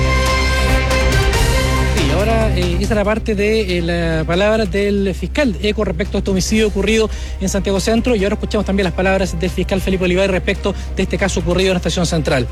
Y ahora eh, esa es la parte de eh, la palabra del fiscal Eco respecto a este homicidio ocurrido en Santiago Centro, y ahora escuchamos también las palabras del fiscal Felipe Olivari respecto de este caso ocurrido en la Estación Central.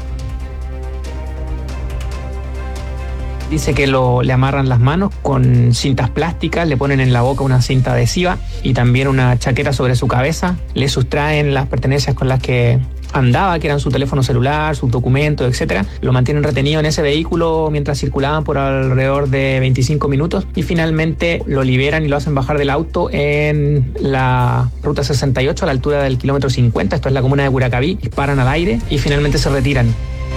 Dice que lo, le amarran las manos con cintas plásticas, le ponen en la boca una cinta adhesiva y también una chaqueta sobre su cabeza, le sustraen las pertenencias con las que andaba, que eran su teléfono celular, sus documentos, etcétera. Lo mantienen retenido en ese vehículo mientras circulaban por alrededor de veinticinco minutos y finalmente lo liberan y lo hacen bajar del auto en la ruta sesenta y ocho a la altura del kilómetro cincuenta, esto es la comuna de Curacaví, disparan al aire y finalmente se retiran.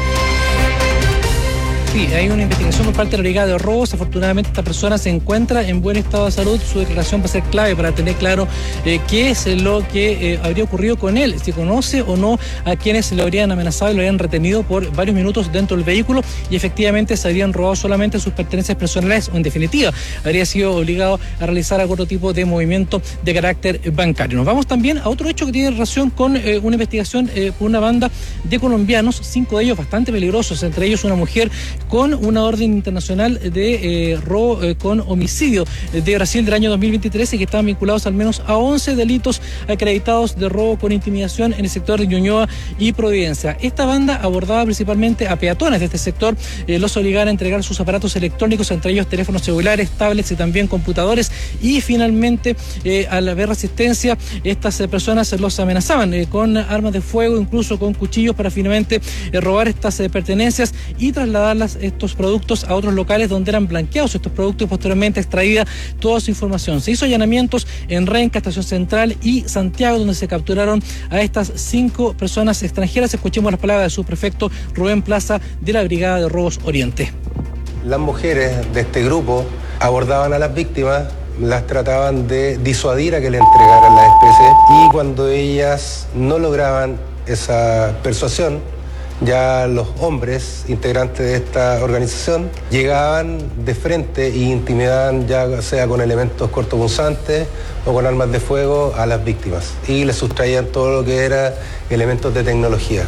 Sí, hay una investigación por parte de la Brigada de Robos. Afortunadamente esta persona se encuentra en buen estado de salud. Su declaración va a ser clave para tener claro eh, qué es lo que eh, habría ocurrido con él, si conoce o no a quienes lo habrían amenazado y lo habrían retenido por varios minutos dentro del vehículo y efectivamente se habrían robado solamente sus pertenencias personales o en definitiva habría sido obligado a realizar algún otro tipo de movimiento de carácter bancario. Nos vamos también a otro hecho que tiene relación con eh, una investigación eh, por una banda de colombianos, cinco de ellos bastante peligrosos, entre ellos una mujer con una orden internacional de eh, robo eh, con homicidio de Brasil del año dos mil veintitrés y que estaban vinculados al menos a once delitos acreditados de robo con intimidación en el sector de Ñuñoa y Providencia. Esta banda abordaba principalmente a peatones de este sector, eh, los obligaba a entregar sus aparatos electrónicos, entre ellos teléfonos celulares, tablets y también computadores, y finalmente eh, al haber resistencia estas eh, personas los amenazaban eh, con armas de fuego, incluso con cuchillos, para finalmente eh, robar estas eh, pertenencias y trasladarlas estos productos a otros locales donde eran blanqueados estos productos y posteriormente extraída toda su información. Se hizo allanamientos en Renca, Estación Central y Santiago, donde se capturaron a estas cinco personas extranjeras. Escuchemos las palabras de su prefecto Rubén Plaza de la Brigada de Robos Oriente. Las mujeres de este grupo abordaban a las víctimas, las trataban de disuadir a que le entregaran las especies, y cuando ellas no lograban esa persuasión, ya los hombres integrantes de esta organización llegaban de frente e intimidaban, ya sea con elementos cortopunzantes o con armas de fuego, a las víctimas, y les sustraían todo lo que era elementos de tecnología.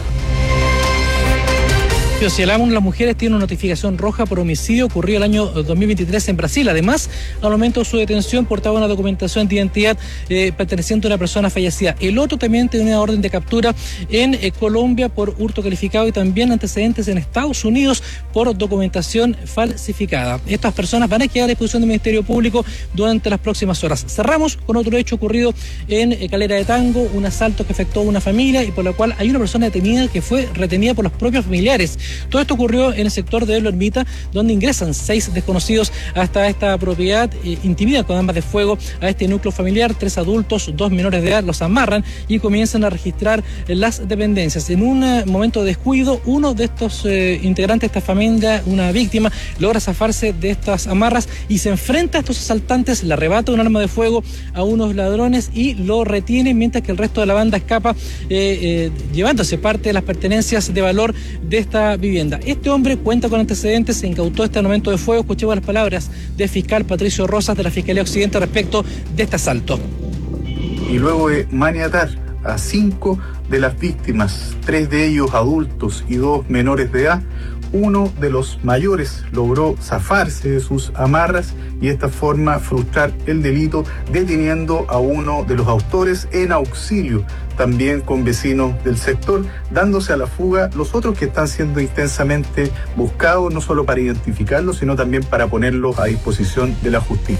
Si hablamos, las mujeres tienen una notificación roja por homicidio ocurrido el año dos mil veintitrés en Brasil. Además, al momento de su detención portaba una documentación de identidad eh, perteneciente a una persona fallecida. El otro también tenía una orden de captura en eh, Colombia por hurto calificado y también antecedentes en Estados Unidos por documentación falsificada. Estas personas van a quedar a disposición del Ministerio Público durante las próximas horas. Cerramos con otro hecho ocurrido en eh, Calera de Tango, un asalto que afectó a una familia y por la cual hay una persona detenida que fue retenida por los propios familiares. Todo esto ocurrió en el sector de Lo Ermita, donde ingresan seis desconocidos hasta esta propiedad, eh, intimidan con armas de fuego a este núcleo familiar, tres adultos, dos menores de edad, los amarran y comienzan a registrar eh, las dependencias. En un eh, momento de descuido, uno de estos eh, integrantes de esta familia, una víctima, logra zafarse de estas amarras y se enfrenta a estos asaltantes, le arrebata un arma de fuego a unos ladrones y lo retiene, mientras que el resto de la banda escapa eh, eh, llevándose parte de las pertenencias de valor de esta vivienda. Este hombre cuenta con antecedentes, se incautó este armamento de fuego. Escuchemos las palabras del fiscal Patricio Rosas de la Fiscalía Occidente respecto de este asalto. Y luego de maniatar a cinco de las víctimas, tres de ellos adultos y dos menores de edad, uno de los mayores logró zafarse de sus amarras y de esta forma frustrar el delito, deteniendo a uno de los autores en auxilio, también con vecinos del sector, dándose a la fuga los otros que están siendo intensamente buscados, no solo para identificarlos, sino también para ponerlos a disposición de la justicia.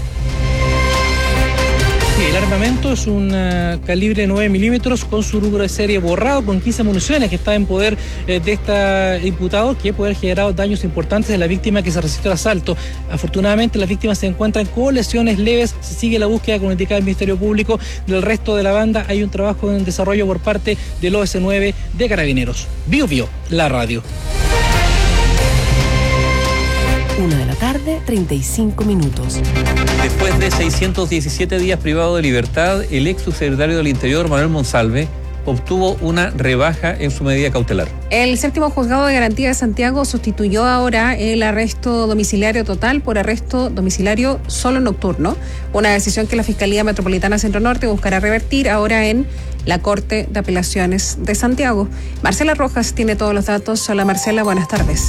El armamento es un uh, calibre nueve milímetros con su número de serie borrado, con quince municiones que está en poder eh, de este imputado, que puede haber generado daños importantes a la víctima que se resistió al asalto. Afortunadamente las víctimas se encuentran con lesiones leves, se sigue la búsqueda, como indicaba el Ministerio Público. Del resto de la banda hay un trabajo en desarrollo por parte del O S nueve de Carabineros. Bio Bio, la radio. Una de la tarde, treinta y cinco minutos. Después de seiscientos diecisiete días privado de libertad, el ex subsecretario del Interior, Manuel Monsalve, obtuvo una rebaja en su medida cautelar. El séptimo juzgado de garantía de Santiago sustituyó ahora el arresto domiciliario total por arresto domiciliario solo nocturno, una decisión que la Fiscalía Metropolitana Centro Norte buscará revertir ahora en la Corte de Apelaciones de Santiago. Marcela Rojas tiene todos los datos. Hola Marcela, buenas tardes.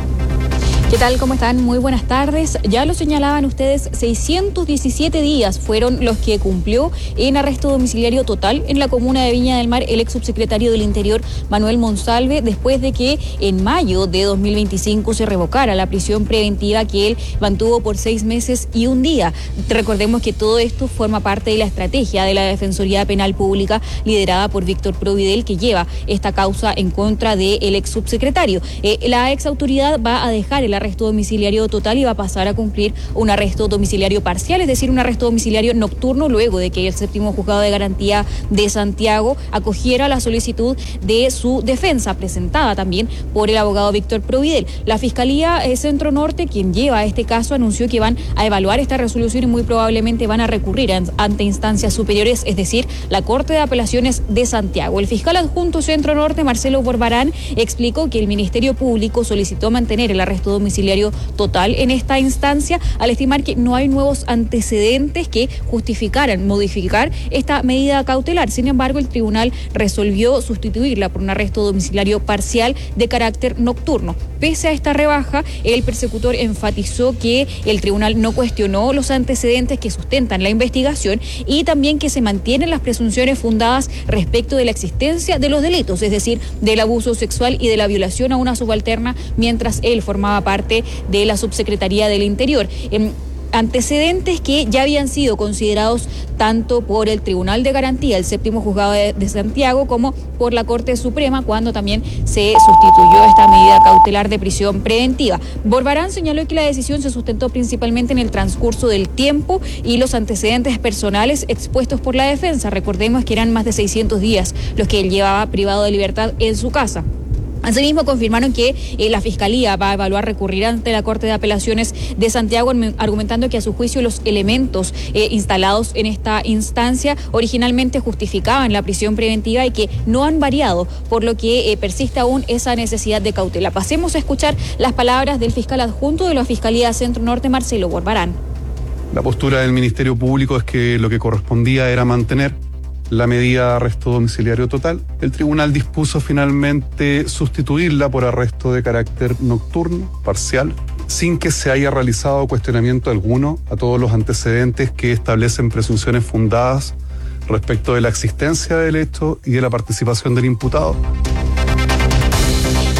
¿Qué tal? ¿Cómo están? Muy buenas tardes. Ya lo señalaban ustedes, seiscientos diecisiete días fueron los que cumplió en arresto domiciliario total en la comuna de Viña del Mar el ex subsecretario del Interior, Manuel Monsalve, después de que en mayo de dos mil veinticinco se revocara la prisión preventiva que él mantuvo por seis meses y un día. Recordemos que todo esto forma parte de la estrategia de la Defensoría Penal Pública liderada por Víctor Providel, que lleva esta causa en contra del ex subsecretario. Eh, la ex autoridad va a dejar el arresto domiciliario total y va a pasar a cumplir un arresto domiciliario parcial, es decir, un arresto domiciliario nocturno, luego de que el séptimo juzgado de garantía de Santiago acogiera la solicitud de su defensa, presentada también por el abogado Víctor Providel. La Fiscalía eh, Centro Norte, quien lleva este caso, anunció que van a evaluar esta resolución y muy probablemente van a recurrir ante instancias superiores, es decir, la Corte de Apelaciones de Santiago. El fiscal adjunto Centro Norte, Marcelo Borbarán, explicó que el Ministerio Público solicitó mantener el arresto domiciliario total en esta instancia, al estimar que no hay nuevos antecedentes que justificaran modificar esta medida cautelar. Sin embargo, el tribunal resolvió sustituirla por un arresto domiciliario parcial de carácter nocturno. Pese a esta rebaja, el persecutor enfatizó que el tribunal no cuestionó los antecedentes que sustentan la investigación y también que se mantienen las presunciones fundadas respecto de la existencia de los delitos, es decir, del abuso sexual y de la violación a una subalterna, mientras él formaba parte de la Subsecretaría del Interior. Eh, antecedentes que ya habían sido considerados tanto por el Tribunal de Garantía, el séptimo juzgado de, de Santiago, como por la Corte Suprema, cuando también se sustituyó esta medida cautelar de prisión preventiva. Borbarán señaló que la decisión se sustentó principalmente en el transcurso del tiempo y los antecedentes personales expuestos por la defensa. Recordemos que eran más de seiscientos días los que él llevaba privado de libertad en su casa. Asimismo, confirmaron que eh, la Fiscalía va a evaluar recurrir ante la Corte de Apelaciones de Santiago, argumentando que a su juicio los elementos eh, instalados en esta instancia originalmente justificaban la prisión preventiva y que no han variado, por lo que eh, persiste aún esa necesidad de cautela. Pasemos a escuchar las palabras del fiscal adjunto de la Fiscalía Centro Norte, Marcelo Borbarán. La postura del Ministerio Público es que lo que correspondía era mantener la medida de arresto domiciliario total. El tribunal dispuso finalmente sustituirla por arresto de carácter nocturno, parcial, sin que se haya realizado cuestionamiento alguno a todos los antecedentes que establecen presunciones fundadas respecto de la existencia del hecho y de la participación del imputado.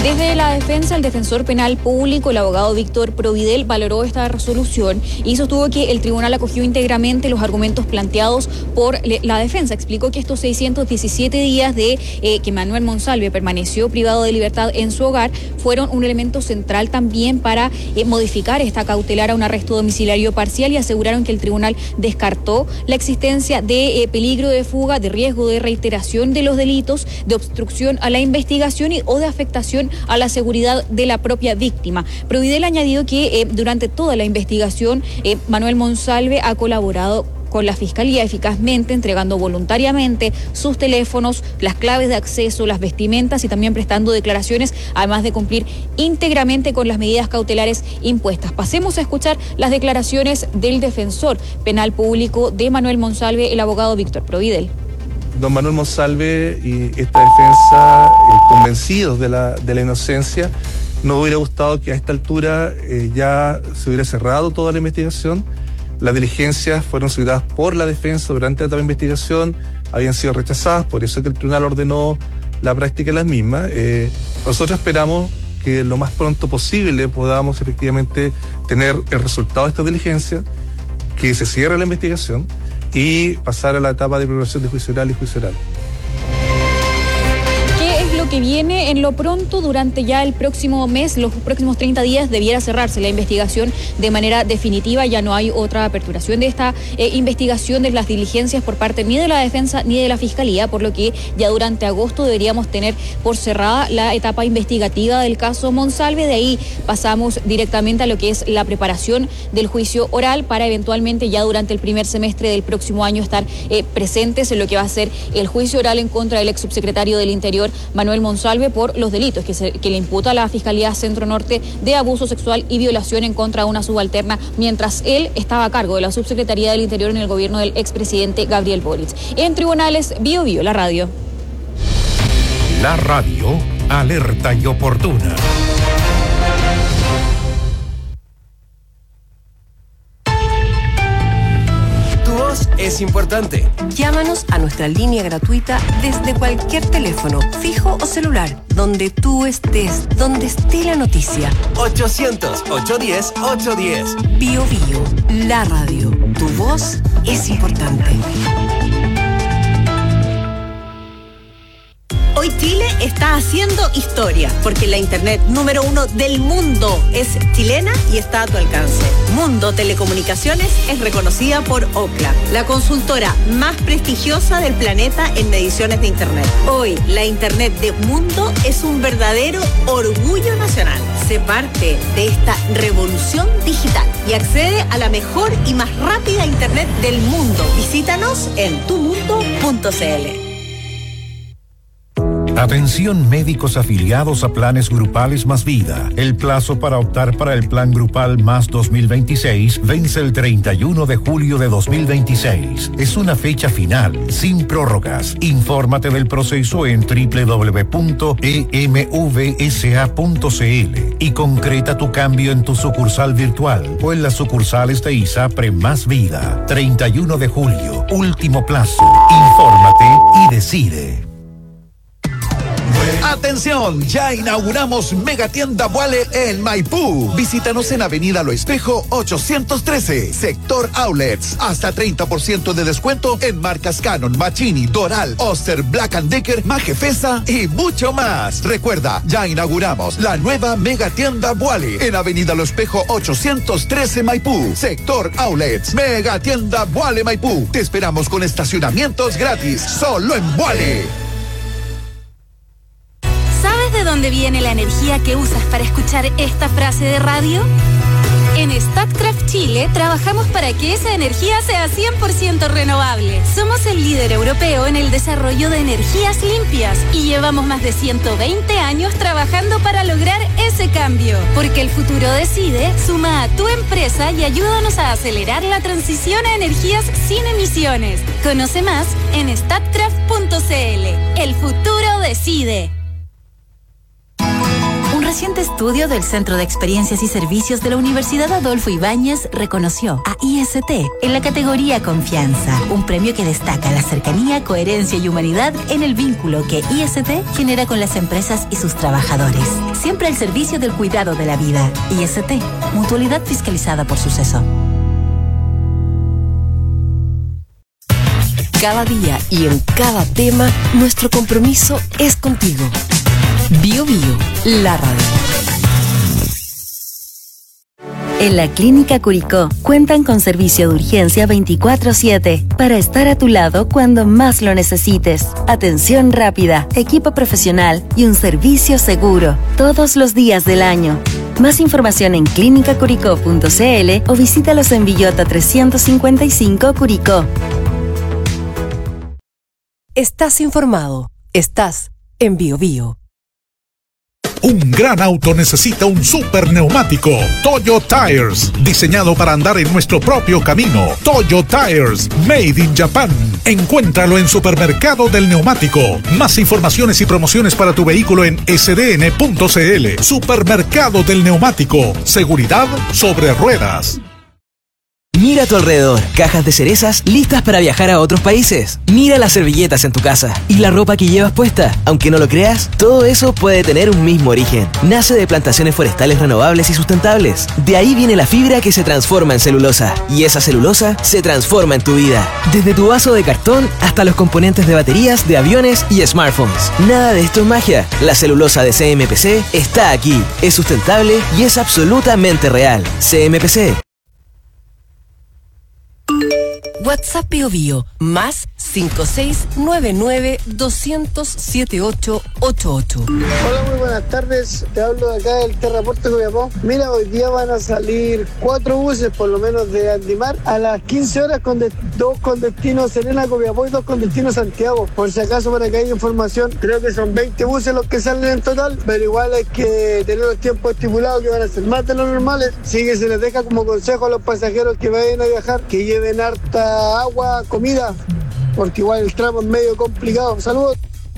Desde la defensa, el defensor penal público, el abogado Víctor Providel, valoró esta resolución y sostuvo que el tribunal acogió íntegramente los argumentos planteados por la defensa. Explicó que estos seiscientos diecisiete días de eh, que Manuel Monsalve permaneció privado de libertad en su hogar fueron un elemento central también para eh, modificar esta cautelar a un arresto domiciliario parcial, y aseguraron que el tribunal descartó la existencia de eh, peligro de fuga, de riesgo de reiteración de los delitos, de obstrucción a la investigación y, o de afectación a la seguridad de la propia víctima. Providel añadió que eh, durante toda la investigación eh, Manuel Monsalve ha colaborado con la Fiscalía eficazmente, entregando voluntariamente sus teléfonos, las claves de acceso, las vestimentas y también prestando declaraciones, además de cumplir íntegramente con las medidas cautelares impuestas. Pasemos a escuchar las declaraciones del defensor penal público de Manuel Monsalve, el abogado Víctor Providel. Don Manuel Monsalve y esta defensa, eh, convencidos de la, de la inocencia, nos hubiera gustado que a esta altura eh, ya se hubiera cerrado toda la investigación. Las diligencias fueron solicitadas por la defensa durante la investigación, habían sido rechazadas, por eso que el tribunal ordenó la práctica de las mismas. Eh, nosotros esperamos que lo más pronto posible podamos efectivamente tener el resultado de esta diligencia, que se cierre la investigación y pasar a la etapa de preparación de juicio oral y juicio oral. Que viene en lo pronto, durante ya el próximo mes, los próximos treinta días, debiera cerrarse la investigación de manera definitiva. Ya no hay otra aperturación de esta eh, investigación, de las diligencias por parte ni de la defensa ni de la Fiscalía, por lo que ya durante agosto deberíamos tener por cerrada la etapa investigativa del caso Monsalve. De ahí pasamos directamente a lo que es la preparación del juicio oral, para eventualmente ya durante el primer semestre del próximo año estar eh, presentes en lo que va a ser el juicio oral en contra del ex subsecretario del Interior, Manuel Monsalve, por los delitos que, se, que le imputa a la Fiscalía Centro Norte de abuso sexual y violación en contra de una subalterna, mientras él estaba a cargo de la Subsecretaría del Interior en el gobierno del expresidente Gabriel Boric. En tribunales, Bio Bio, la radio. La radio, alerta y oportuna. Es importante. Llámanos a nuestra línea gratuita desde cualquier teléfono, fijo o celular, donde tú estés, donde esté la noticia. ochocientos, ochocientos diez, ochocientos diez. Bio Bio, la radio. Tu voz es importante. Hoy Chile está haciendo historia, porque la internet número uno del mundo es chilena y está a tu alcance. Mundo Telecomunicaciones es reconocida por Ookla, la consultora más prestigiosa del planeta en mediciones de internet. Hoy, la internet de Mundo es un verdadero orgullo nacional. Sé parte de esta revolución digital y accede a la mejor y más rápida internet del mundo. Visítanos en tu mundo punto c l. Atención médicos afiliados a planes grupales Más Vida. El plazo para optar para el plan grupal Más dos mil veintiséis vence el treinta y uno de julio de dos mil veintiséis. Es una fecha final, sin prórrogas. Infórmate del proceso en doble u doble u doble u punto e m v s a punto c l y concreta tu cambio en tu sucursal virtual o en las sucursales de ISAPRE Más Vida. treinta y uno de julio, último plazo. Infórmate y decide. Atención, ya inauguramos Megatienda Vuale en Maipú. Visítanos en Avenida Lo Espejo ochocientos trece, sector Outlets. Hasta treinta por ciento de descuento en marcas Canon, Machini, Doral, Oster, Black and Decker, Majefesa y mucho más. Recuerda, ya inauguramos la nueva Megatienda Vuale en Avenida Lo Espejo ochocientos trece, Maipú, sector Outlets. Megatienda Vuale Maipú. Te esperamos con estacionamientos gratis, solo en Vuale. ¿Sabes de dónde viene la energía que usas para escuchar esta frase de radio? En Statkraft Chile trabajamos para que esa energía sea cien por ciento renovable. Somos el líder europeo en el desarrollo de energías limpias y llevamos más de ciento veinte años trabajando para lograr ese cambio. Porque el futuro decide, suma a tu empresa y ayúdanos a acelerar la transición a energías sin emisiones. Conoce más en statkraft punto c l. El futuro decide. reciente estudio del Centro de Experiencias y Servicios de la Universidad Adolfo Ibáñez reconoció a I S T en la categoría Confianza, un premio que destaca la cercanía, coherencia y humanidad en el vínculo que I S T genera con las empresas y sus trabajadores. Siempre al servicio del cuidado de la vida. I S T, mutualidad fiscalizada por Suceso. Cada día y en cada tema, nuestro compromiso es contigo. Bio Bio, la radio. En la Clínica Curicó cuentan con servicio de urgencia veinticuatro siete para estar a tu lado cuando más lo necesites. Atención rápida, equipo profesional y un servicio seguro todos los días del año. Más información en clínica curicó punto c l o visítalos en Villota trescientos cincuenta y cinco Curicó. Estás informado. Estás en Bio Bio. Un gran auto necesita un super neumático. Toyo Tires, diseñado para andar en nuestro propio camino. Toyo Tires, made in Japan. Encuéntralo en Supermercado del Neumático. Más informaciones y promociones para tu vehículo en s d n punto c l. Supermercado del Neumático. Seguridad sobre ruedas. Mira a tu alrededor, cajas de cerezas listas para viajar a otros países. Mira las servilletas en tu casa y la ropa que llevas puesta. Aunque no lo creas, todo eso puede tener un mismo origen. Nace de plantaciones forestales renovables y sustentables. De ahí viene la fibra que se transforma en celulosa. Y esa celulosa se transforma en tu vida. Desde tu vaso de cartón hasta los componentes de baterías, de aviones y smartphones. Nada de esto es magia. La celulosa de C M P C está aquí. Es sustentable y es absolutamente real. C M P C. WhatsApp Bio Bio, más cinco seis nueve nueve dos cero cero siete ocho ocho ocho. Hola, muy buenas tardes. Te hablo de acá del Terraporte Copiapó. Mira, hoy día van a salir cuatro buses, por lo menos de Andimar, a las quince horas, con de, dos con destino Serena, Copiapó y dos con destino Santiago. Por si acaso, para que haya información, creo que son veinte buses los que salen en total, pero igual hay que tener los tiempos estipulados, que van a ser más de los normales. Así que se les deja como consejo a los pasajeros que vayan a viajar que lleven harta agua, comida, porque igual el tramo es medio complicado. Saludos.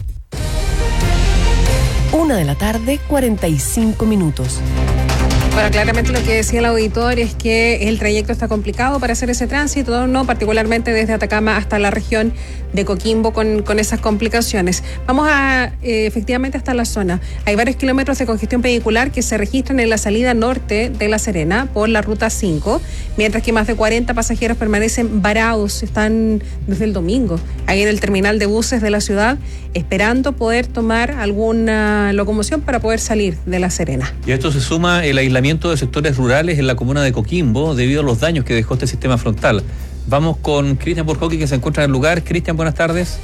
Una de la tarde, cuarenta y cinco minutos. Bueno, claramente lo que decía el auditor es que el trayecto está complicado para hacer ese tránsito, ¿no? Particularmente desde Atacama hasta la región de Coquimbo con, con esas complicaciones. Vamos a, eh, efectivamente, hasta la zona. Hay varios kilómetros de congestión vehicular que se registran en la salida norte de La Serena por la ruta cinco, mientras que más de cuarenta pasajeros permanecen varados, están desde el domingo, ahí en el terminal de buses de la ciudad, esperando poder tomar alguna locomoción para poder salir de La Serena. Y a esto se suma el aislamiento de sectores rurales en la comuna de Coquimbo debido a los daños que dejó este sistema frontal. Vamos con Cristian Borjoki, que se encuentra en el lugar. Cristian, buenas tardes.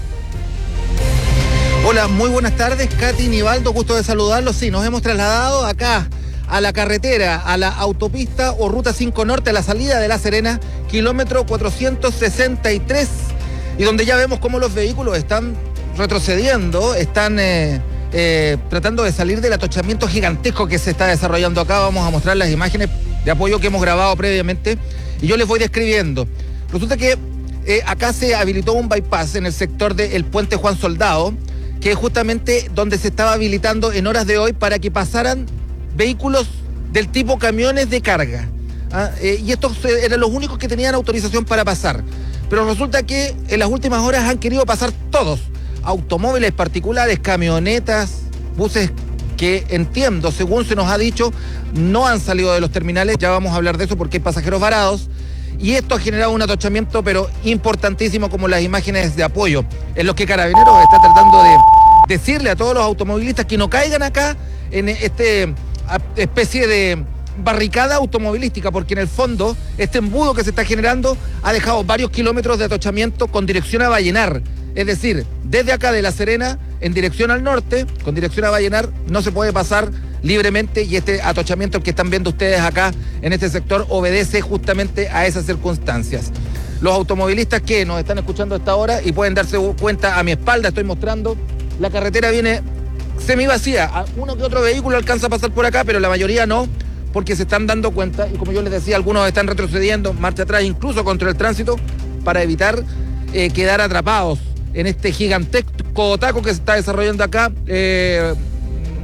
Hola, muy buenas tardes, Katy, Nivaldo, gusto de saludarlos. Sí, nos hemos trasladado acá a la carretera, a la autopista o ruta cinco Norte, a la salida de La Serena, kilómetro cuatrocientos sesenta y tres, y donde ya vemos cómo los vehículos están retrocediendo, están eh, eh, tratando de salir del atochamiento gigantesco que se está desarrollando acá. Vamos a mostrar las imágenes de apoyo que hemos grabado previamente y yo les voy describiendo. Resulta que eh, acá se habilitó un bypass en el sector del puente Juan Soldado, que es justamente donde se estaba habilitando en horas de hoy para que pasaran vehículos del tipo camiones de carga. ¿ah? Eh, y estos eh, eran los únicos que tenían autorización para pasar. Pero resulta que en las últimas horas han querido pasar todos. Automóviles particulares, camionetas, buses que, entiendo, según se nos ha dicho, no han salido de los terminales. Ya vamos a hablar de eso porque hay pasajeros varados. Y esto ha generado un atochamiento, pero importantísimo, como las imágenes de apoyo, en los que Carabineros está tratando de decirle a todos los automovilistas que no caigan acá en este especie de barricada automovilística, porque en el fondo este embudo que se está generando ha dejado varios kilómetros de atochamiento con dirección a Vallenar. Es decir, desde acá de La Serena en dirección al norte, con dirección a Vallenar, no se puede pasar libremente, y este atochamiento que están viendo ustedes acá en este sector obedece justamente a esas circunstancias. Los automovilistas que nos están escuchando a esta hora y pueden darse cuenta, a mi espalda estoy mostrando, la carretera viene semi vacía. Uno que otro vehículo alcanza a pasar por acá, pero la mayoría no, porque se están dando cuenta, y como yo les decía, algunos están retrocediendo, marcha atrás, incluso contra el tránsito, para evitar eh, quedar atrapados en este gigantesco taco que se está desarrollando acá, eh,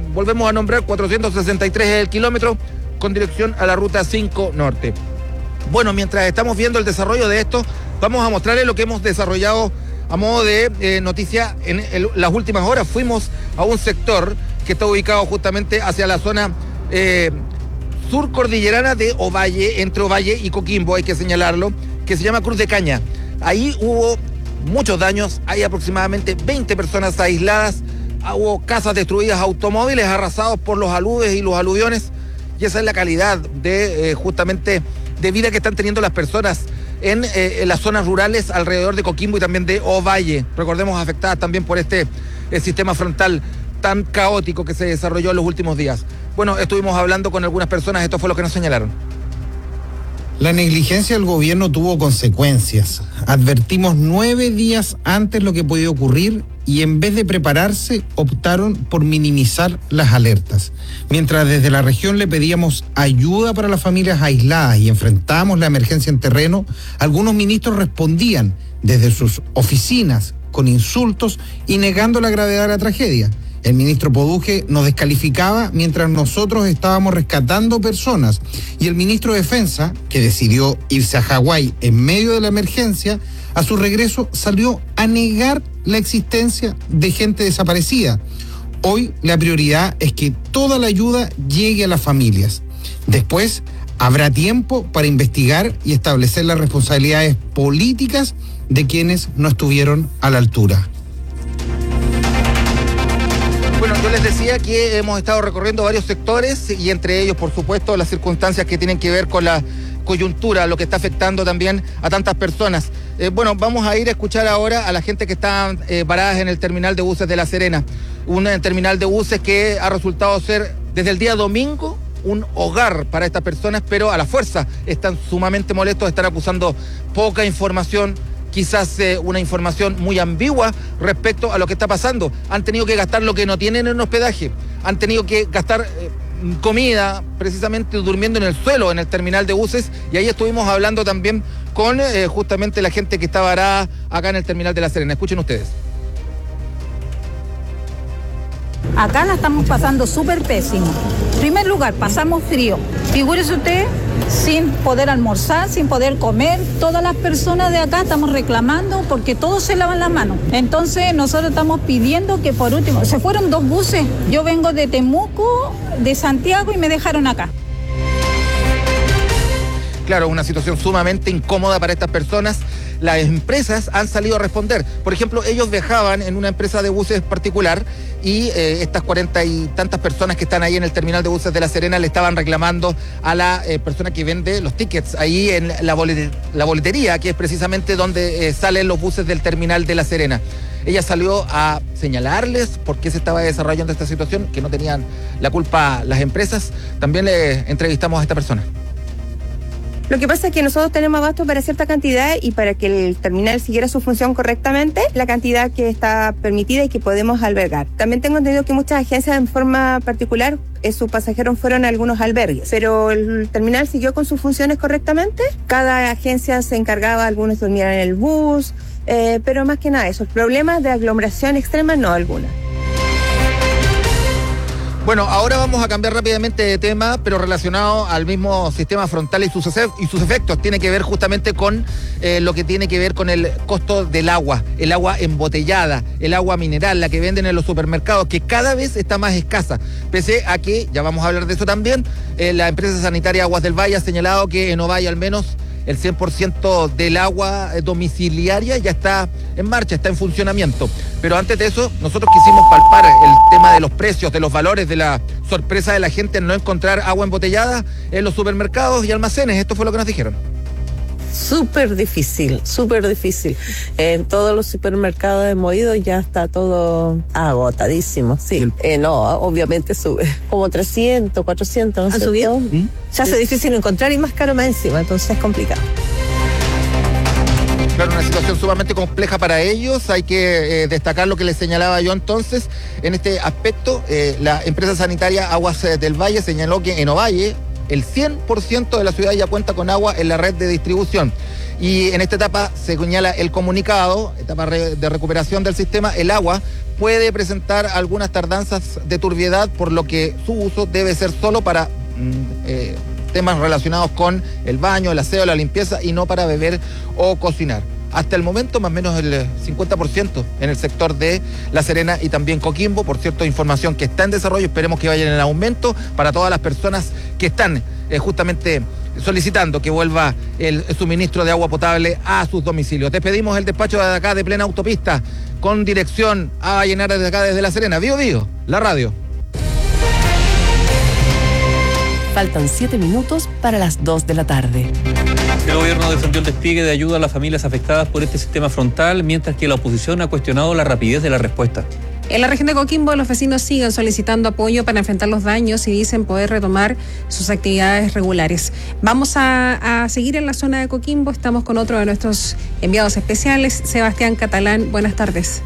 volvemos a nombrar, cuatrocientos sesenta y tres es el kilómetro con dirección a la ruta cinco Norte. Bueno, mientras estamos viendo el desarrollo de esto, vamos a mostrarles lo que hemos desarrollado a modo de eh, noticia en el, las últimas horas. Fuimos a un sector que está ubicado justamente hacia la zona eh, sur cordillerana de Ovalle, entre Ovalle y Coquimbo, hay que señalarlo, que se llama Cruz de Caña. Ahí hubo muchos daños, hay aproximadamente veinte personas aisladas, hubo casas destruidas, automóviles arrasados por los aludes y los aluviones, y esa es la calidad de eh, justamente de vida que están teniendo las personas en, eh, en las zonas rurales alrededor de Coquimbo y también de Ovalle. Recordemos, afectadas también por este eh, sistema frontal tan caótico que se desarrolló en los últimos días. Bueno, estuvimos hablando con algunas personas, esto fue lo que nos señalaron. La negligencia del gobierno tuvo consecuencias. Advertimos nueve días antes lo que podía ocurrir y en vez de prepararse optaron por minimizar las alertas. Mientras desde la región le pedíamos ayuda para las familias aisladas y enfrentábamos la emergencia en terreno, algunos ministros respondían desde sus oficinas con insultos y negando la gravedad de la tragedia. El ministro Poduje nos descalificaba mientras nosotros estábamos rescatando personas y el ministro de Defensa, que decidió irse a Hawái en medio de la emergencia, a su regreso salió a negar la existencia de gente desaparecida. Hoy la prioridad es que toda la ayuda llegue a las familias. Después habrá tiempo para investigar y establecer las responsabilidades políticas de quienes no estuvieron a la altura. Bueno, yo les decía que hemos estado recorriendo varios sectores y entre ellos, por supuesto, las circunstancias que tienen que ver con la coyuntura, lo que está afectando también a tantas personas. Eh, bueno, vamos a ir a escuchar ahora a la gente que está eh, varadas en el terminal de buses de La Serena. Un eh, terminal de buses que ha resultado ser desde el día domingo un hogar para estas personas, pero a la fuerza están sumamente molestos, están acusando poca información, quizás eh, una información muy ambigua respecto a lo que está pasando. Han tenido que gastar lo que no tienen en hospedaje, han tenido que gastar eh, comida, precisamente durmiendo en el suelo en el terminal de buses, y ahí estuvimos hablando también con eh, justamente la gente que está varada acá en el terminal de La Serena. Escuchen ustedes. Acá la estamos pasando súper pésimo. En primer lugar, pasamos frío. Figúrese usted, sin poder almorzar, sin poder comer. Todas las personas de acá estamos reclamando porque todos se lavan las manos. Entonces nosotros estamos pidiendo que por último, se fueron dos buses. Yo vengo de Temuco, de Santiago y me dejaron acá. Claro, una situación sumamente incómoda para estas personas. Las empresas han salido a responder. Por ejemplo, ellos viajaban en una empresa de buses particular y eh, estas cuarenta y tantas personas que están ahí en el terminal de buses de La Serena le estaban reclamando a la eh, persona que vende los tickets ahí en la, bolet la boletería, que es precisamente donde eh, salen los buses del terminal de La Serena. Ella salió a señalarles por qué se estaba desarrollando esta situación, que no tenían la culpa las empresas. También le entrevistamos a esta persona. Lo que pasa es que nosotros tenemos abasto para cierta cantidad y para que el terminal siguiera su función correctamente, la cantidad que está permitida y que podemos albergar. También tengo entendido que muchas agencias en forma particular, eh, sus pasajeros fueron a algunos albergues, pero el terminal siguió con sus funciones correctamente. Cada agencia se encargaba, algunos dormían en el bus, eh, pero más que nada, esos problemas de aglomeración extrema no alguna. Bueno, ahora vamos a cambiar rápidamente de tema, pero relacionado al mismo sistema frontal y sus, y sus efectos. Tiene que ver justamente con eh, lo que tiene que ver con el costo del agua, el agua embotellada, el agua mineral, la que venden en los supermercados, que cada vez está más escasa. Pese a que, ya vamos a hablar de eso también, eh, la empresa sanitaria Aguas del Valle ha señalado que en Ovalle al menos el cien por ciento del agua domiciliaria ya está en marcha, está en funcionamiento. Pero antes de eso, nosotros quisimos palpar el tema de los precios, de los valores, de la sorpresa de la gente en no encontrar agua embotellada en los supermercados y almacenes. Esto fue lo que nos dijeron. Súper difícil, súper difícil. En todos los supermercados hemos ido y ya está todo agotadísimo, sí. Eh, no, obviamente sube. Como trescientos, cuatrocientos, ¿no? ¿Ha subido? ¿Mm? Se hace sí. difícil encontrar y más caro más encima, entonces es complicado. Claro, una situación sumamente compleja para ellos. Hay que eh, destacar lo que les señalaba yo entonces. En este aspecto, eh, la empresa sanitaria Aguas del Valle señaló que en Ovalle el cien por ciento de la ciudad ya cuenta con agua en la red de distribución. Y en esta etapa se señala el comunicado, etapa de recuperación del sistema, el agua puede presentar algunas tardanzas de turbiedad, por lo que su uso debe ser solo para eh, temas relacionados con el baño, el aseo, la limpieza y no para beber o cocinar. Hasta el momento, más o menos el cincuenta por ciento en el sector de La Serena y también Coquimbo. Por cierto, información que está en desarrollo, esperemos que vayan en aumento para todas las personas que están eh, justamente solicitando que vuelva el suministro de agua potable a sus domicilios. Despedimos el despacho de acá de Plena Autopista con dirección a Vallenar desde acá desde La Serena. Vivo, vivo, la radio. Faltan siete minutos para las dos de la tarde. El gobierno defendió el despliegue de ayuda a las familias afectadas por este sistema frontal, mientras que la oposición ha cuestionado la rapidez de la respuesta. En la región de Coquimbo, los vecinos siguen solicitando apoyo para enfrentar los daños y dicen poder retomar sus actividades regulares. Vamos a, a seguir en la zona de Coquimbo. Estamos con otro de nuestros enviados especiales, Sebastián Catalán. Buenas tardes.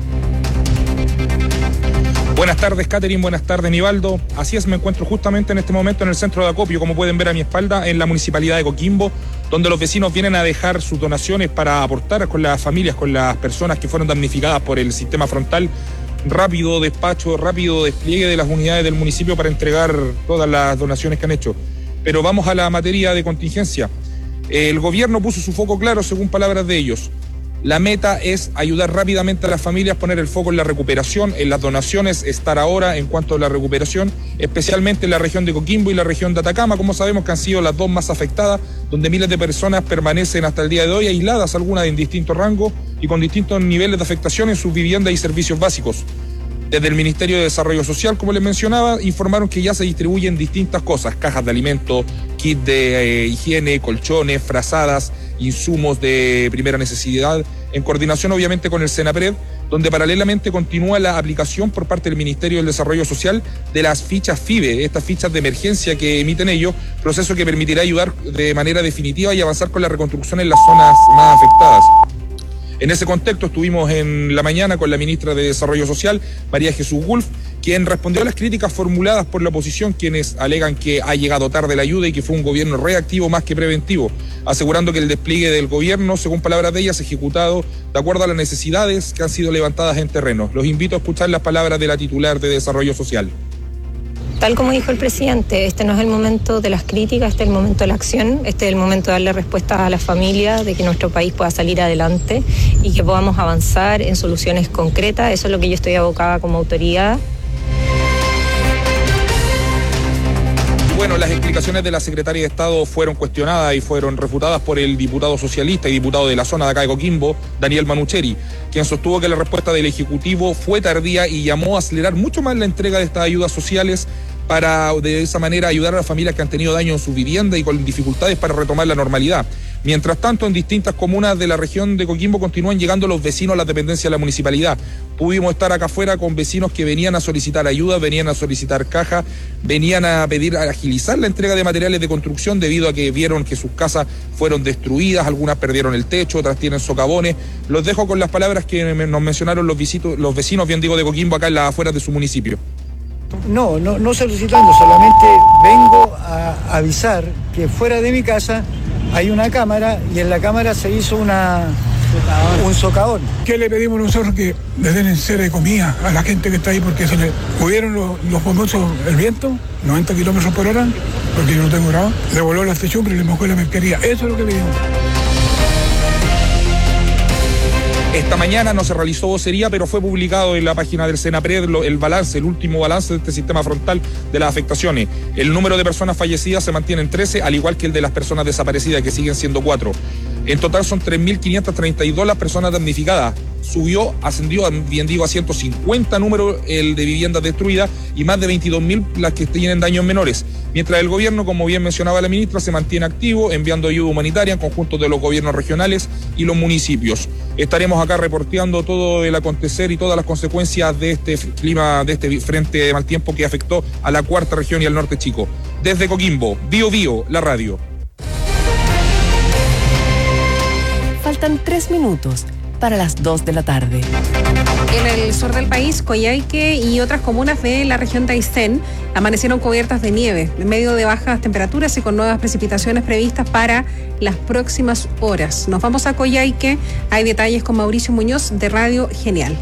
Buenas tardes, Catherine. Buenas tardes, Nivaldo. Así es, me encuentro justamente en este momento en el centro de acopio, como pueden ver a mi espalda, en la municipalidad de Coquimbo, donde los vecinos vienen a dejar sus donaciones para aportar con las familias, con las personas que fueron damnificadas por el sistema frontal. Rápido despacho, rápido despliegue de las unidades del municipio para entregar todas las donaciones que han hecho. Pero vamos a la materia de contingencia. El gobierno puso su foco claro, según palabras de ellos. La meta es ayudar rápidamente a las familias, poner el foco en la recuperación, en las donaciones, estar ahora en cuanto a la recuperación, especialmente en la región de Coquimbo y la región de Atacama, como sabemos que han sido las dos más afectadas, donde miles de personas permanecen hasta el día de hoy aisladas, algunas en distintos rangos y con distintos niveles de afectación en sus viviendas y servicios básicos. Desde el Ministerio de Desarrollo Social, como les mencionaba, informaron que ya se distribuyen distintas cosas, cajas de alimentos, kits de eh, higiene, colchones, frazadas, insumos de primera necesidad, en coordinación obviamente con el SENAPRED, donde paralelamente continúa la aplicación por parte del Ministerio del Desarrollo Social de las fichas FIBE, estas fichas de emergencia que emiten ellos, proceso que permitirá ayudar de manera definitiva y avanzar con la reconstrucción en las zonas más afectadas. En ese contexto estuvimos en la mañana con la ministra de Desarrollo Social, María Jesús Wolf, quien respondió a las críticas formuladas por la oposición, quienes alegan que ha llegado tarde la ayuda y que fue un gobierno reactivo más que preventivo, asegurando que el despliegue del gobierno, según palabras de ellas, ejecutado de acuerdo a las necesidades que han sido levantadas en terreno. Los invito a escuchar las palabras de la titular de Desarrollo Social. Tal como dijo el presidente, este no es el momento de las críticas, este es el momento de la acción, este es el momento de darle respuesta a las familias, de que nuestro país pueda salir adelante y que podamos avanzar en soluciones concretas. Eso es lo que yo estoy abocada como autoridad. Bueno, las explicaciones de la secretaria de Estado fueron cuestionadas y fueron refutadas por el diputado socialista y diputado de la zona de acá de Coquimbo, Daniel Manucheri, quien sostuvo que la respuesta del Ejecutivo fue tardía y llamó a acelerar mucho más la entrega de estas ayudas sociales para de esa manera ayudar a las familias que han tenido daño en su vivienda y con dificultades para retomar la normalidad. Mientras tanto, en distintas comunas de la región de Coquimbo continúan llegando los vecinos a la dependencia de la municipalidad. Pudimos estar acá afuera con vecinos que venían a solicitar ayuda, venían a solicitar caja, venían a pedir a agilizar la entrega de materiales de construcción debido a que vieron que sus casas fueron destruidas, algunas perdieron el techo, otras tienen socavones. Los dejo con las palabras que nos mencionaron los, visitos, los vecinos, bien digo, de Coquimbo acá en las afueras de su municipio. No, no, no solicitando, solamente vengo a avisar que fuera de mi casa hay una cámara y en la cámara se hizo una, un socavón. ¿Qué le pedimos nosotros? Que le den en serio de comida a la gente que está ahí porque se le pudieron los, los famosos, el viento, noventa kilómetros por hora, porque yo no tengo grado, le voló la techumbre y le mojó la mercadería. Eso es lo que pedimos. Esta mañana no se realizó vocería, pero fue publicado en la página del SENAPRED el balance, el último balance de este sistema frontal de las afectaciones. El número de personas fallecidas se mantiene en trece, al igual que el de las personas desaparecidas, que siguen siendo cuatro. En total son tres mil quinientas treinta y dos las personas damnificadas. Subió, ascendió, bien digo, a ciento cincuenta números el de viviendas destruidas y más de veintidós mil las que tienen daños menores. Mientras el gobierno, como bien mencionaba la ministra, se mantiene activo enviando ayuda humanitaria en conjunto de los gobiernos regionales y los municipios. Estaremos acá reporteando todo el acontecer y todas las consecuencias de este clima, de este frente de mal tiempo que afectó a la cuarta región y al norte chico. Desde Coquimbo, Bio Bio, la radio. Faltan tres minutos para las dos de la tarde. En el sur del país, Coyhaique y otras comunas de la región de Aysén amanecieron cubiertas de nieve, en medio de bajas temperaturas y con nuevas precipitaciones previstas para las próximas horas. Nos vamos a Coyhaique. Hay detalles con Mauricio Muñoz de Radio Genial.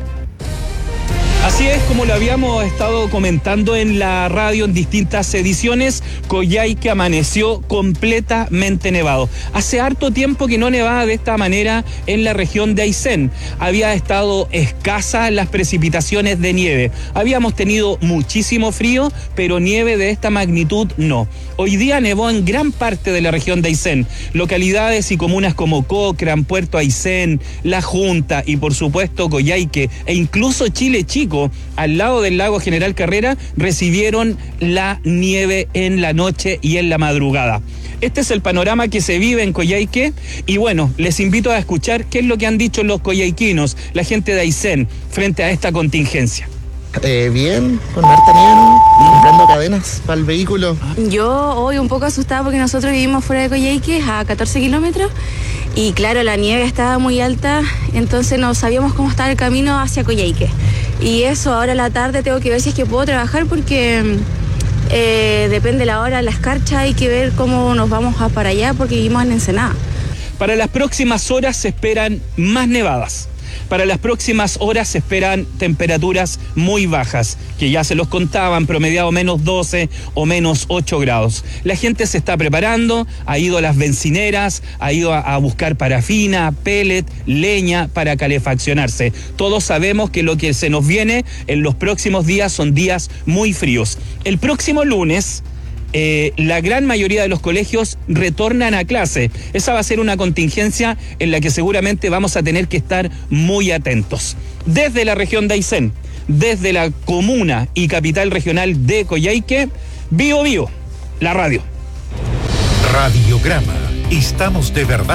Así es, como lo habíamos estado comentando en la radio en distintas ediciones, Coyhaique amaneció completamente nevado. Hace harto tiempo que no nevaba de esta manera en la región de Aysén. Había estado escasas las precipitaciones de nieve. Habíamos tenido muchísimo frío, pero nieve de esta magnitud no. Hoy día nevó en gran parte de la región de Aysén. Localidades y comunas como Cochrane, Puerto Aysén, La Junta y por supuesto Coyhaique e incluso Chile Chico, al lado del lago General Carrera, recibieron la nieve en la noche y en la madrugada. Este es el panorama que se vive en Coyhaique y bueno, les invito a escuchar qué es lo que han dicho los coyhaiquinos, la gente de Aysén, frente a esta contingencia. Eh, bien, con harta nieve, ¿no? Comprando cadenas para el vehículo. Yo hoy un poco asustada porque nosotros vivimos fuera de Coyhaique, a catorce kilómetros, y claro, la nieve estaba muy alta, entonces no sabíamos cómo estaba el camino hacia Coyhaique. Y eso, ahora a la tarde tengo que ver si es que puedo trabajar porque eh, depende la hora, la escarcha, hay que ver cómo nos vamos a para allá porque vivimos en Ensenada. Para las próximas horas se esperan más nevadas. Para las próximas horas se esperan temperaturas muy bajas, que ya se los contaban, promediado menos doce o menos ocho grados. La gente se está preparando, ha ido a las bencineras, ha ido a, a buscar parafina, pellet, leña para calefaccionarse. Todos sabemos que lo que se nos viene en los próximos días son días muy fríos. El próximo lunes, Eh, la gran mayoría de los colegios retornan a clase. Esa va a ser una contingencia en la que seguramente vamos a tener que estar muy atentos. Desde la región de Aysén, desde la comuna y capital regional de Coyhaique, Bio Bio, la radio. Radiograma. Estamos de verdad